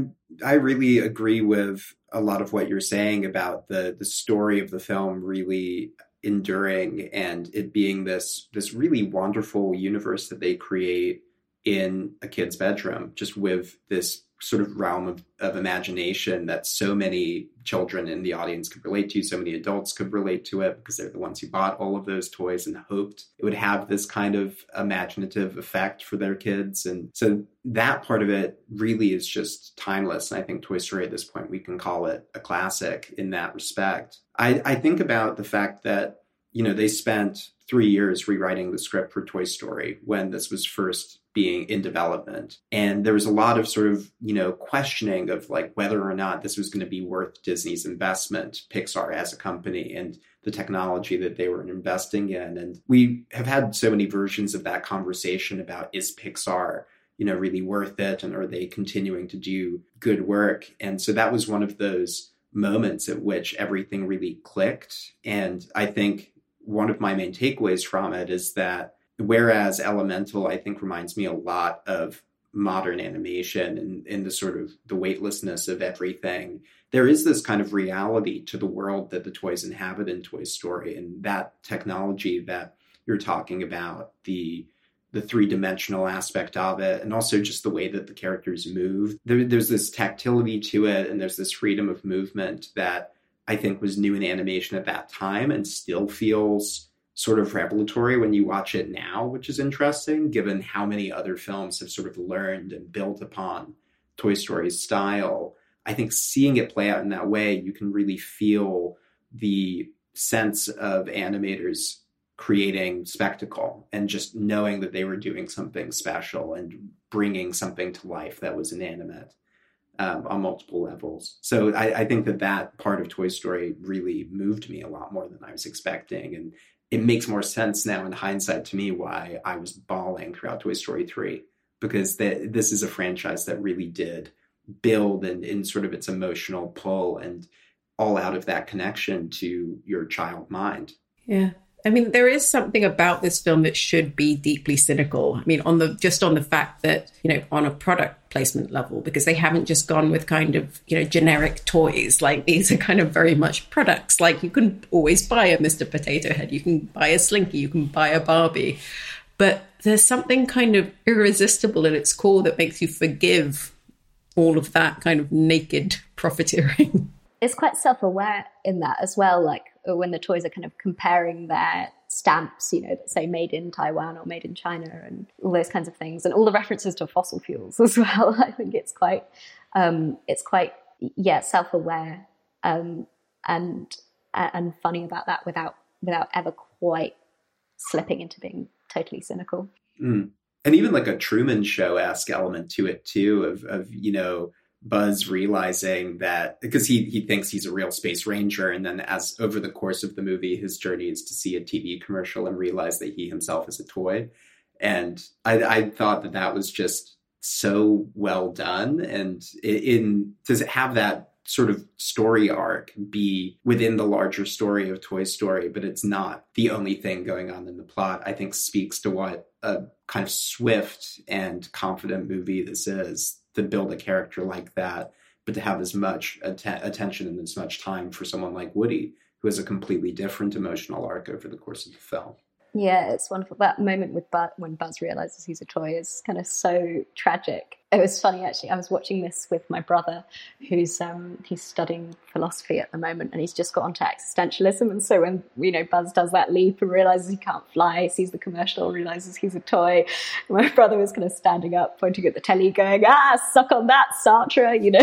I really agree with a lot of what you're saying about the story of the film really enduring, and it being this really wonderful universe that they create in a kid's bedroom, just with this sort of realm of imagination that so many children in the audience could relate to, so many adults could relate to it, because they're the ones who bought all of those toys and hoped it would have this kind of imaginative effect for their kids. And so that part of it really is just timeless. And I think Toy Story at this point, we can call it a classic in that respect. I think about the fact that, you know, they spent 3 years rewriting the script for Toy Story when this was first being in development. And there was a lot of sort of, you know, questioning of like whether or not this was going to be worth Disney's investment, Pixar as a company, and the technology that they were investing in. And we have had so many versions of that conversation about, is Pixar, you know, really worth it? And are they continuing to do good work? And so that was one of those moments at which everything really clicked. And I think one of my main takeaways from it is that whereas Elemental, I think, reminds me a lot of modern animation and the sort of the weightlessness of everything, there is this kind of reality to the world that the toys inhabit in Toy Story. And that technology that you're talking about, the three-dimensional aspect of it, and also just the way that the characters move, there's this tactility to it, and there's this freedom of movement that I think was new in animation at that time and still feels sort of revelatory when you watch it now, which is interesting, given how many other films have sort of learned and built upon Toy Story's style. I think seeing it play out in that way, you can really feel the sense of animators creating spectacle and just knowing that they were doing something special and bringing something to life that was inanimate on multiple levels. So I think that part of Toy Story really moved me a lot more than I was expecting. And it makes more sense now in hindsight to me why I was bawling throughout Toy Story 3, because this is a franchise that really did build in sort of its emotional pull and all out of that connection to your child mind. Yeah. I mean, there is something about this film that should be deeply cynical. I mean, on the fact that, you know, on a product placement level, because they haven't just gone with kind of, you know, generic toys. Like, these are kind of very much products. Like, you can always buy a Mr. Potato Head, you can buy a Slinky, you can buy a Barbie. But there's something kind of irresistible at its core that makes you forgive all of that kind of naked profiteering. It's quite self-aware in that as well, like when the toys are kind of comparing their stamps, you know, that say made in Taiwan or made in China and all those kinds of things, and all the references to fossil fuels as well. I think it's quite self-aware and funny about that without ever quite slipping into being totally cynical. And even like a Truman Show-esque element to it too, of you know, Buzz realizing that, because he thinks he's a real space ranger, and then as over the course of the movie, his journey is to see a TV commercial and realize that he himself is a toy. And I thought that was just so well done. And does it have that sort of story arc be within the larger story of Toy Story, but it's not the only thing going on in the plot, I think speaks to what a kind of swift and confident movie this is, to build a character like that, but to have as much attention and as much time for someone like Woody, who has a completely different emotional arc over the course of the film. Yeah, it's wonderful. That moment with when Buzz realizes he's a toy is kind of so tragic. It was funny, actually. I was watching this with my brother, who's he's studying philosophy at the moment, and he's just got onto existentialism. And so when, you know, Buzz does that leap and realizes he can't fly, sees the commercial, realizes he's a toy, my brother was kind of standing up, pointing at the telly, going, suck on that, Sartre, you know.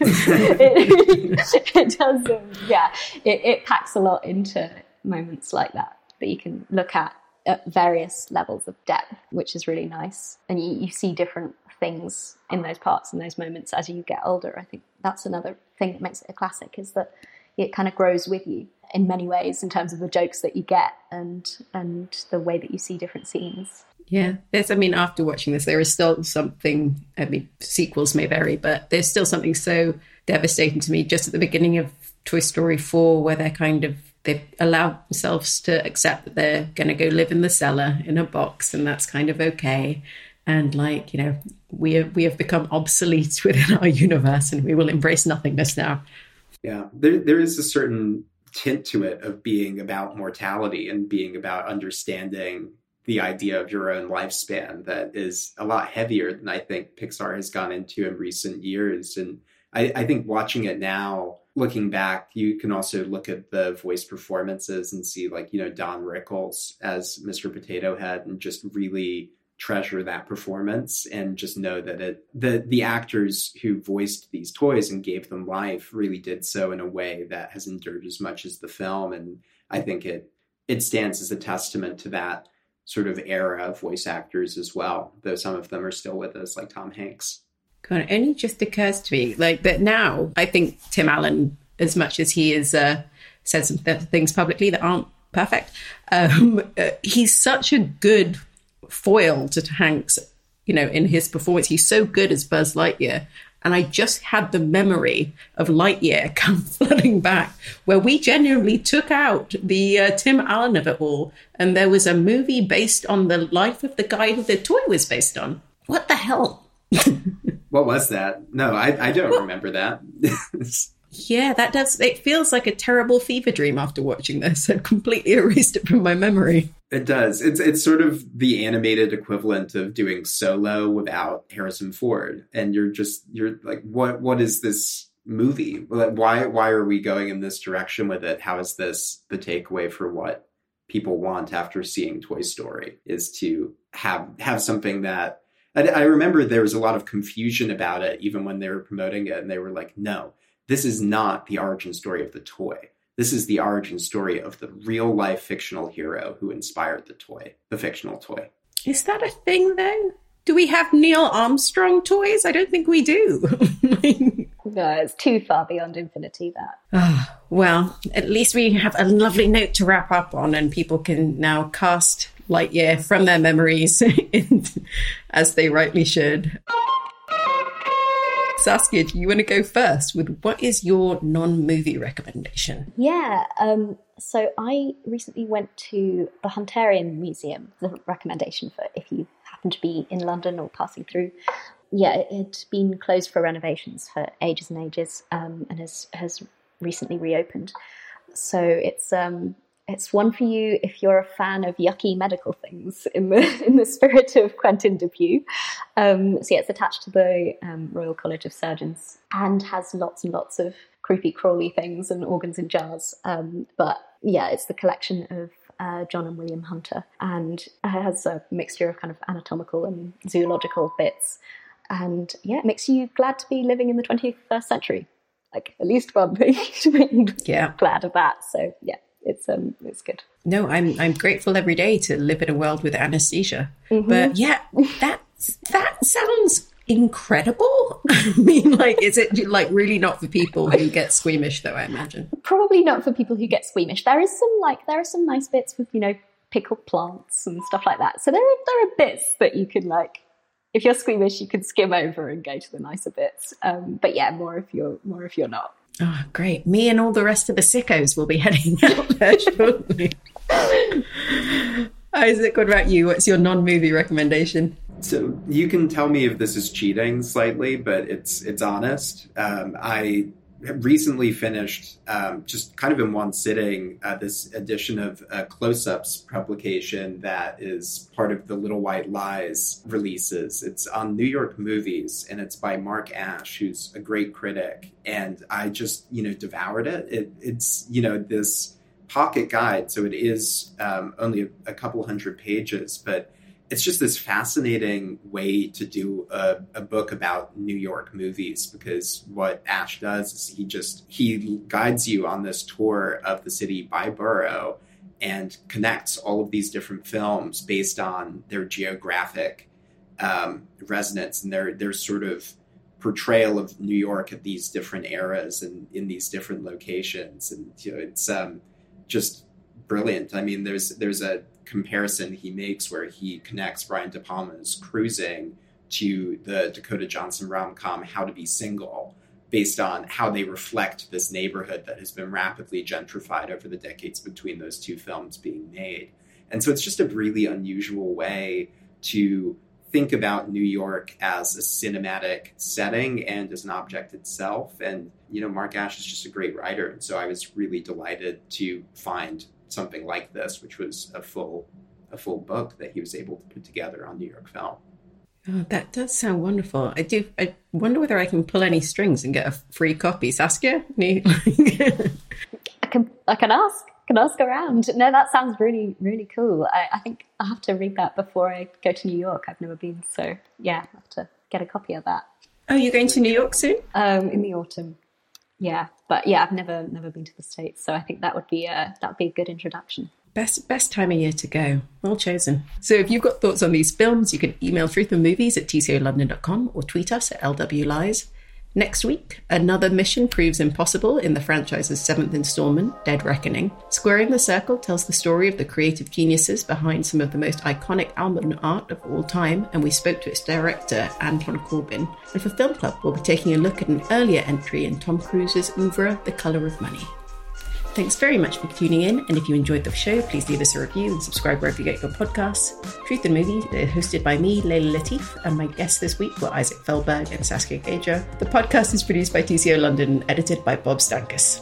It does, it packs a lot into moments like that you can look at various levels of depth, which is really nice. And you see different things in those parts and those moments as you get older. I think that's another thing that makes it a classic, is that it kind of grows with you in many ways in terms of the jokes that you get and the way that you see different scenes. Yeah, after watching this, there is still something, sequels may vary, but there's still something so devastating to me just at the beginning of Toy Story 4, where they've allowed themselves to accept that they're going to go live in the cellar in a box, and that's kind of okay. And we have become obsolete within our universe, and we will embrace nothingness now. Yeah, there is a certain tint to it of being about mortality and being about understanding the idea of your own lifespan that is a lot heavier than I think Pixar has gone into in recent years. And I think watching it now, looking back, you can also look at the voice performances and see Don Rickles as Mr. Potato Head and just really treasure that performance and just know that the actors who voiced these toys and gave them life really did so in a way that has endured as much as the film. And I think it stands as a testament to that sort of era of voice actors as well, though some of them are still with us, like Tom Hanks. God, it only just occurs to me that now I think Tim Allen, as much as he has said some things publicly that aren't perfect, he's such a good foil to Hanks, in his performance. He's so good as Buzz Lightyear. And I just had the memory of Lightyear come flooding back, where we genuinely took out the Tim Allen of it all. And there was a movie based on the life of the guy who the toy was based on. What the hell? What was that? No, I don't remember that. Yeah, it feels like a terrible fever dream after watching this. I've completely erased it from my memory. It does. It's sort of the animated equivalent of doing Solo without Harrison Ford. And you're like, what is this movie? Why are we going in this direction with it? How is this the takeaway for what people want after seeing Toy Story, is to have something that I remember there was a lot of confusion about it, even when they were promoting it, and they were like, no, this is not the origin story of the toy. This is the origin story of the real life fictional hero who inspired the toy, the fictional toy. Is that a thing, though? Do we have Neil Armstrong toys? I don't think we do. No, it's too far beyond infinity, that. Well, at least we have a lovely note to wrap up on, and people can now cast Lightyear from their memories as they rightly should. Saskia, do you want to go first with what is your non-movie recommendation? Yeah, so I recently went to the Hunterian Museum, the recommendation for if you happen to be in London or passing through. Yeah, it had been closed for renovations for ages and ages, and has recently reopened. So it's one for you if you're a fan of yucky medical things in the spirit of Quentin Dupieux. So yeah, it's attached to the Royal College of Surgeons and has lots and lots of creepy crawly things and organs in jars. But yeah, it's the collection of John and William Hunter, and it has a mixture of kind of anatomical and zoological bits. And yeah, it makes you glad to be living in the 21st century. Like, at least one thing to make you glad of that. So yeah. It's good. No, I'm grateful every day to live in a world with anesthesia. Mm-hmm. But yeah, that sounds incredible. I mean, like, is it like really not for people who get squeamish, though? I imagine probably not for people who get squeamish. There are some nice bits with pickled plants and stuff like that. So there are bits that you can if you're squeamish, you can skim over and go to the nicer bits. But yeah, more if you're not. Oh, great. Me and all the rest of the sickos will be heading out there shortly. Isaac, what about you? What's your non-movie recommendation? So you can tell me if this is cheating slightly, but it's honest. I recently finished, just kind of in one sitting, this edition of Close-Ups publication that is part of the Little White Lies releases. It's on New York Movies, and it's by Mark Ash, who's a great critic. And I just, devoured it. It's, this pocket guide, so it is only a couple hundred pages, but it's just this fascinating way to do a book about New York movies, because what Ash does is he guides you on this tour of the city by borough and connects all of these different films based on their geographic resonance and their sort of portrayal of New York at these different eras and in these different locations. And it's just brilliant. I mean, there's a comparison he makes where he connects Brian De Palma's Cruising to the Dakota Johnson rom-com How to Be Single, based on how they reflect this neighborhood that has been rapidly gentrified over the decades between those two films being made. And so it's just a really unusual way to think about New York as a cinematic setting and as an object itself. And, Mark Ash is just a great writer. And so I was really delighted to find something like this, which was a full book that he was able to put together on New York Film. Oh, that does sound wonderful. I wonder whether I can pull any strings and get a free copy. Saskia? I can ask around. No, that sounds really, really cool. I think I'll have to read that before I go to New York. I've never been, so yeah, I'll have to get a copy of that. Oh, you're going to New York soon? In the autumn. Yeah, but yeah, I've never been to the States, so I think that would be a good introduction. Best time of year to go. Well chosen. So if you've got thoughts on these films, you can email truthandmovies@tcolondon.com or tweet us at LWLies. Next week, another mission proves impossible in the franchise's 7th installment, Dead Reckoning. Squaring the Circle tells the story of the creative geniuses behind some of the most iconic album art of all time, and we spoke to its director, Anton Corbijn. And for Film Club, we'll be taking a look at an earlier entry in Tom Cruise's oeuvre, The Colour of Money. Thanks very much for tuning in, and if you enjoyed the show, please leave us a review and subscribe wherever you get your podcasts. Truth and Movies is hosted by me, Layla Latif, and my guests this week were Isaac Feldberg and Saskia Gager. The podcast is produced by TCO London and edited by Bob Stankus.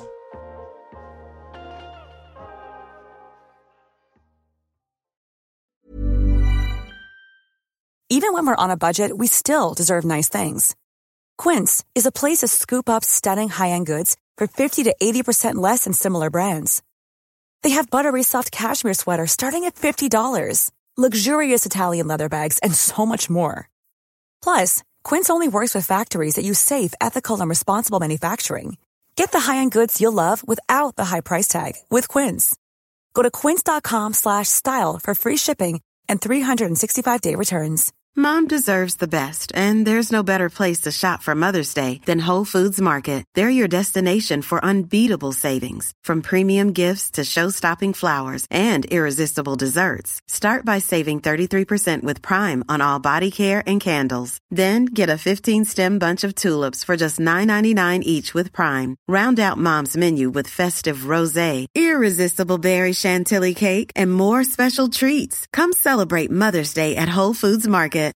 Even when we're on a budget, we still deserve nice things. Quince is a place to scoop up stunning high-end goods for 50 to 80% less than similar brands. They have buttery soft cashmere sweaters starting at $50, luxurious Italian leather bags, and so much more. Plus, Quince only works with factories that use safe, ethical, and responsible manufacturing. Get the high-end goods you'll love without the high price tag with Quince. Go to quince.com/style for free shipping and 365-day returns. Mom deserves the best, and there's no better place to shop for Mother's Day than Whole Foods Market. They're your destination for unbeatable savings, from premium gifts to show-stopping flowers and irresistible desserts. Start by saving 33% with Prime on all body care and candles. Then get a 15-stem bunch of tulips for just $9.99 each with Prime. Round out Mom's menu with festive rosé, irresistible berry chantilly cake, and more special treats. Come celebrate Mother's Day at Whole Foods Market.